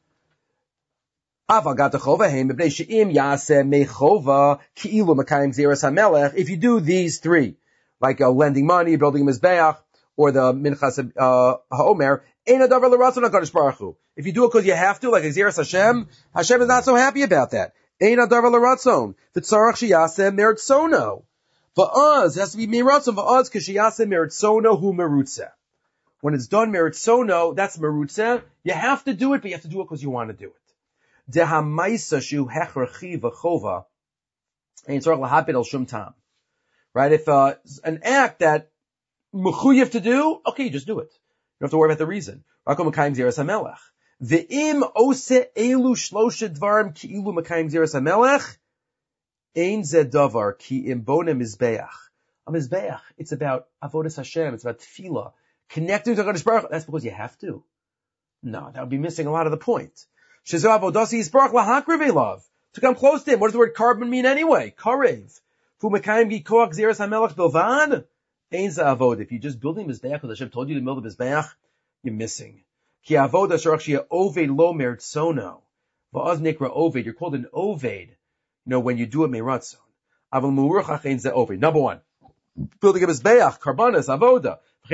S1: If you do these three, like uh, lending money, building a mizbeach, or the minchas uh, ha'omer, ein adavar l'ratzon HaKadosh Baruch Hu. If you do it because you have to, like Xeris Hashem, Hashem is not so happy about that. Ein adavar l'ratzon. V'tzarach sheyaseh meritzono. Va'az, it has to be meratzon. Va'az k'sheyaseh meritzono hu merutzeh. When it's done meritzono, that's merutzeh. You have to do it, but you have to do it because you want to do it. Dehamaisa shu hechrachi v'chova. Ein tzarach lahapid al shum tam. Right? If uh, an act that mechuyev to do, okay, just do it. You don't have to worry about the reason. Rakom Makayim Zeres HaMelech. Ve'im ose elu shlosha dvarim ki'ilu Makayim Zeres HaMelech. Ein ze davar ki im bona mizbeach. A mizbeach, it's about avodas Hashem, it's about tefillah. Connecting to HaKadosh Baruch Hu, that's because you have to. No, that would be missing a lot of the point. Shezo avodasi yisbarach lahakriv elav. To come close to him. What does the word carbon mean anyway? Karev. Fu Makayim gi koach Zeres HaMelech bilvad. Ein ze avod. If you just building mizbeach, because Hashem told you to build a mizbeach, you're missing. Ki avoda sharach shia oved lo meritzono. Va'az nikra oved. You're called an oved. You know, when you do it meratzon. Aval muruchach ein ze oved. Number one. Building a mizbeach, karbanas, avoda.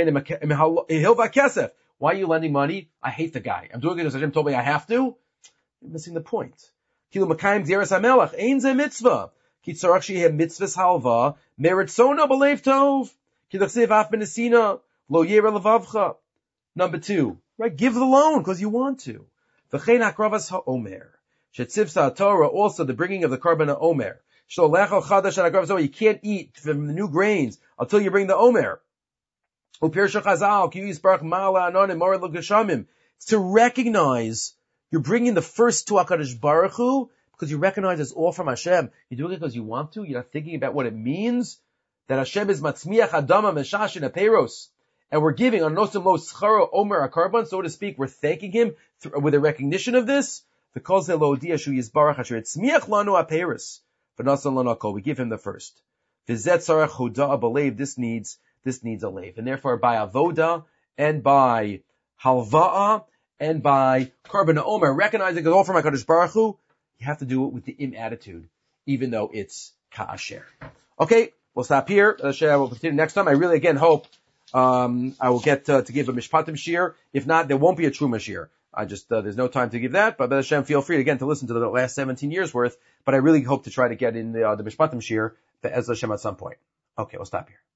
S1: Why are you lending money? I hate the guy. I'm doing it because Hashem told me I have to. You're missing the point. Kilu Makayim Zeres HaMelech. Ein ze mitzvah. Ki tzarach shia mitzvahs halva. Meritzono b'leiv tov. Ki l'chsev af b'nesina. Lo yera levavcha. Number two, right? Give the loan because you want to. V'chein hakravas ha'omer. Shetzivsa Torah, also the bringing of the carbon ha'omer. Shlolecha chadash ha'akravas ha'omer. You can't eat from the new grains until you bring the omer. U'pirsha chazal, ki yisbarach ma'ala anonim, mored l'geshamim. It's to recognize you're bringing the first to HaKadosh Baruch Hu because you recognize it's all from Hashem. You're doing it because you want to. You're not thinking about what it means. That Hashem is matzmiach adama meshashin aperos. And we're giving on nosim lo schara omer akarban, so to speak, we're thanking him th- with a recognition of this. The kol ze lo odia shu yizbarach asher etzmiach lanu aperis. V'nasan lanu akol. We give him the first. V'zet sarach hoda b'leiv. This needs, this needs a leiv. And therefore by avoda and by halva'a and by karban omer, recognizing it's all from HaKadosh Baruch Hu, you have to do it with the im attitude, even though it's ka'asher. Okay, we'll stop here. Uh, we'll continue next time. I really again hope Um, I will get uh, to give a mishpatim shir. If not, there won't be a truma shir. I just, uh, there's no time to give that, but Hashem, feel free again to listen to the last seventeen years worth, but I really hope to try to get in the, uh, the mishpatim shir, the Ezra Hashem at some point. Okay, we'll stop here.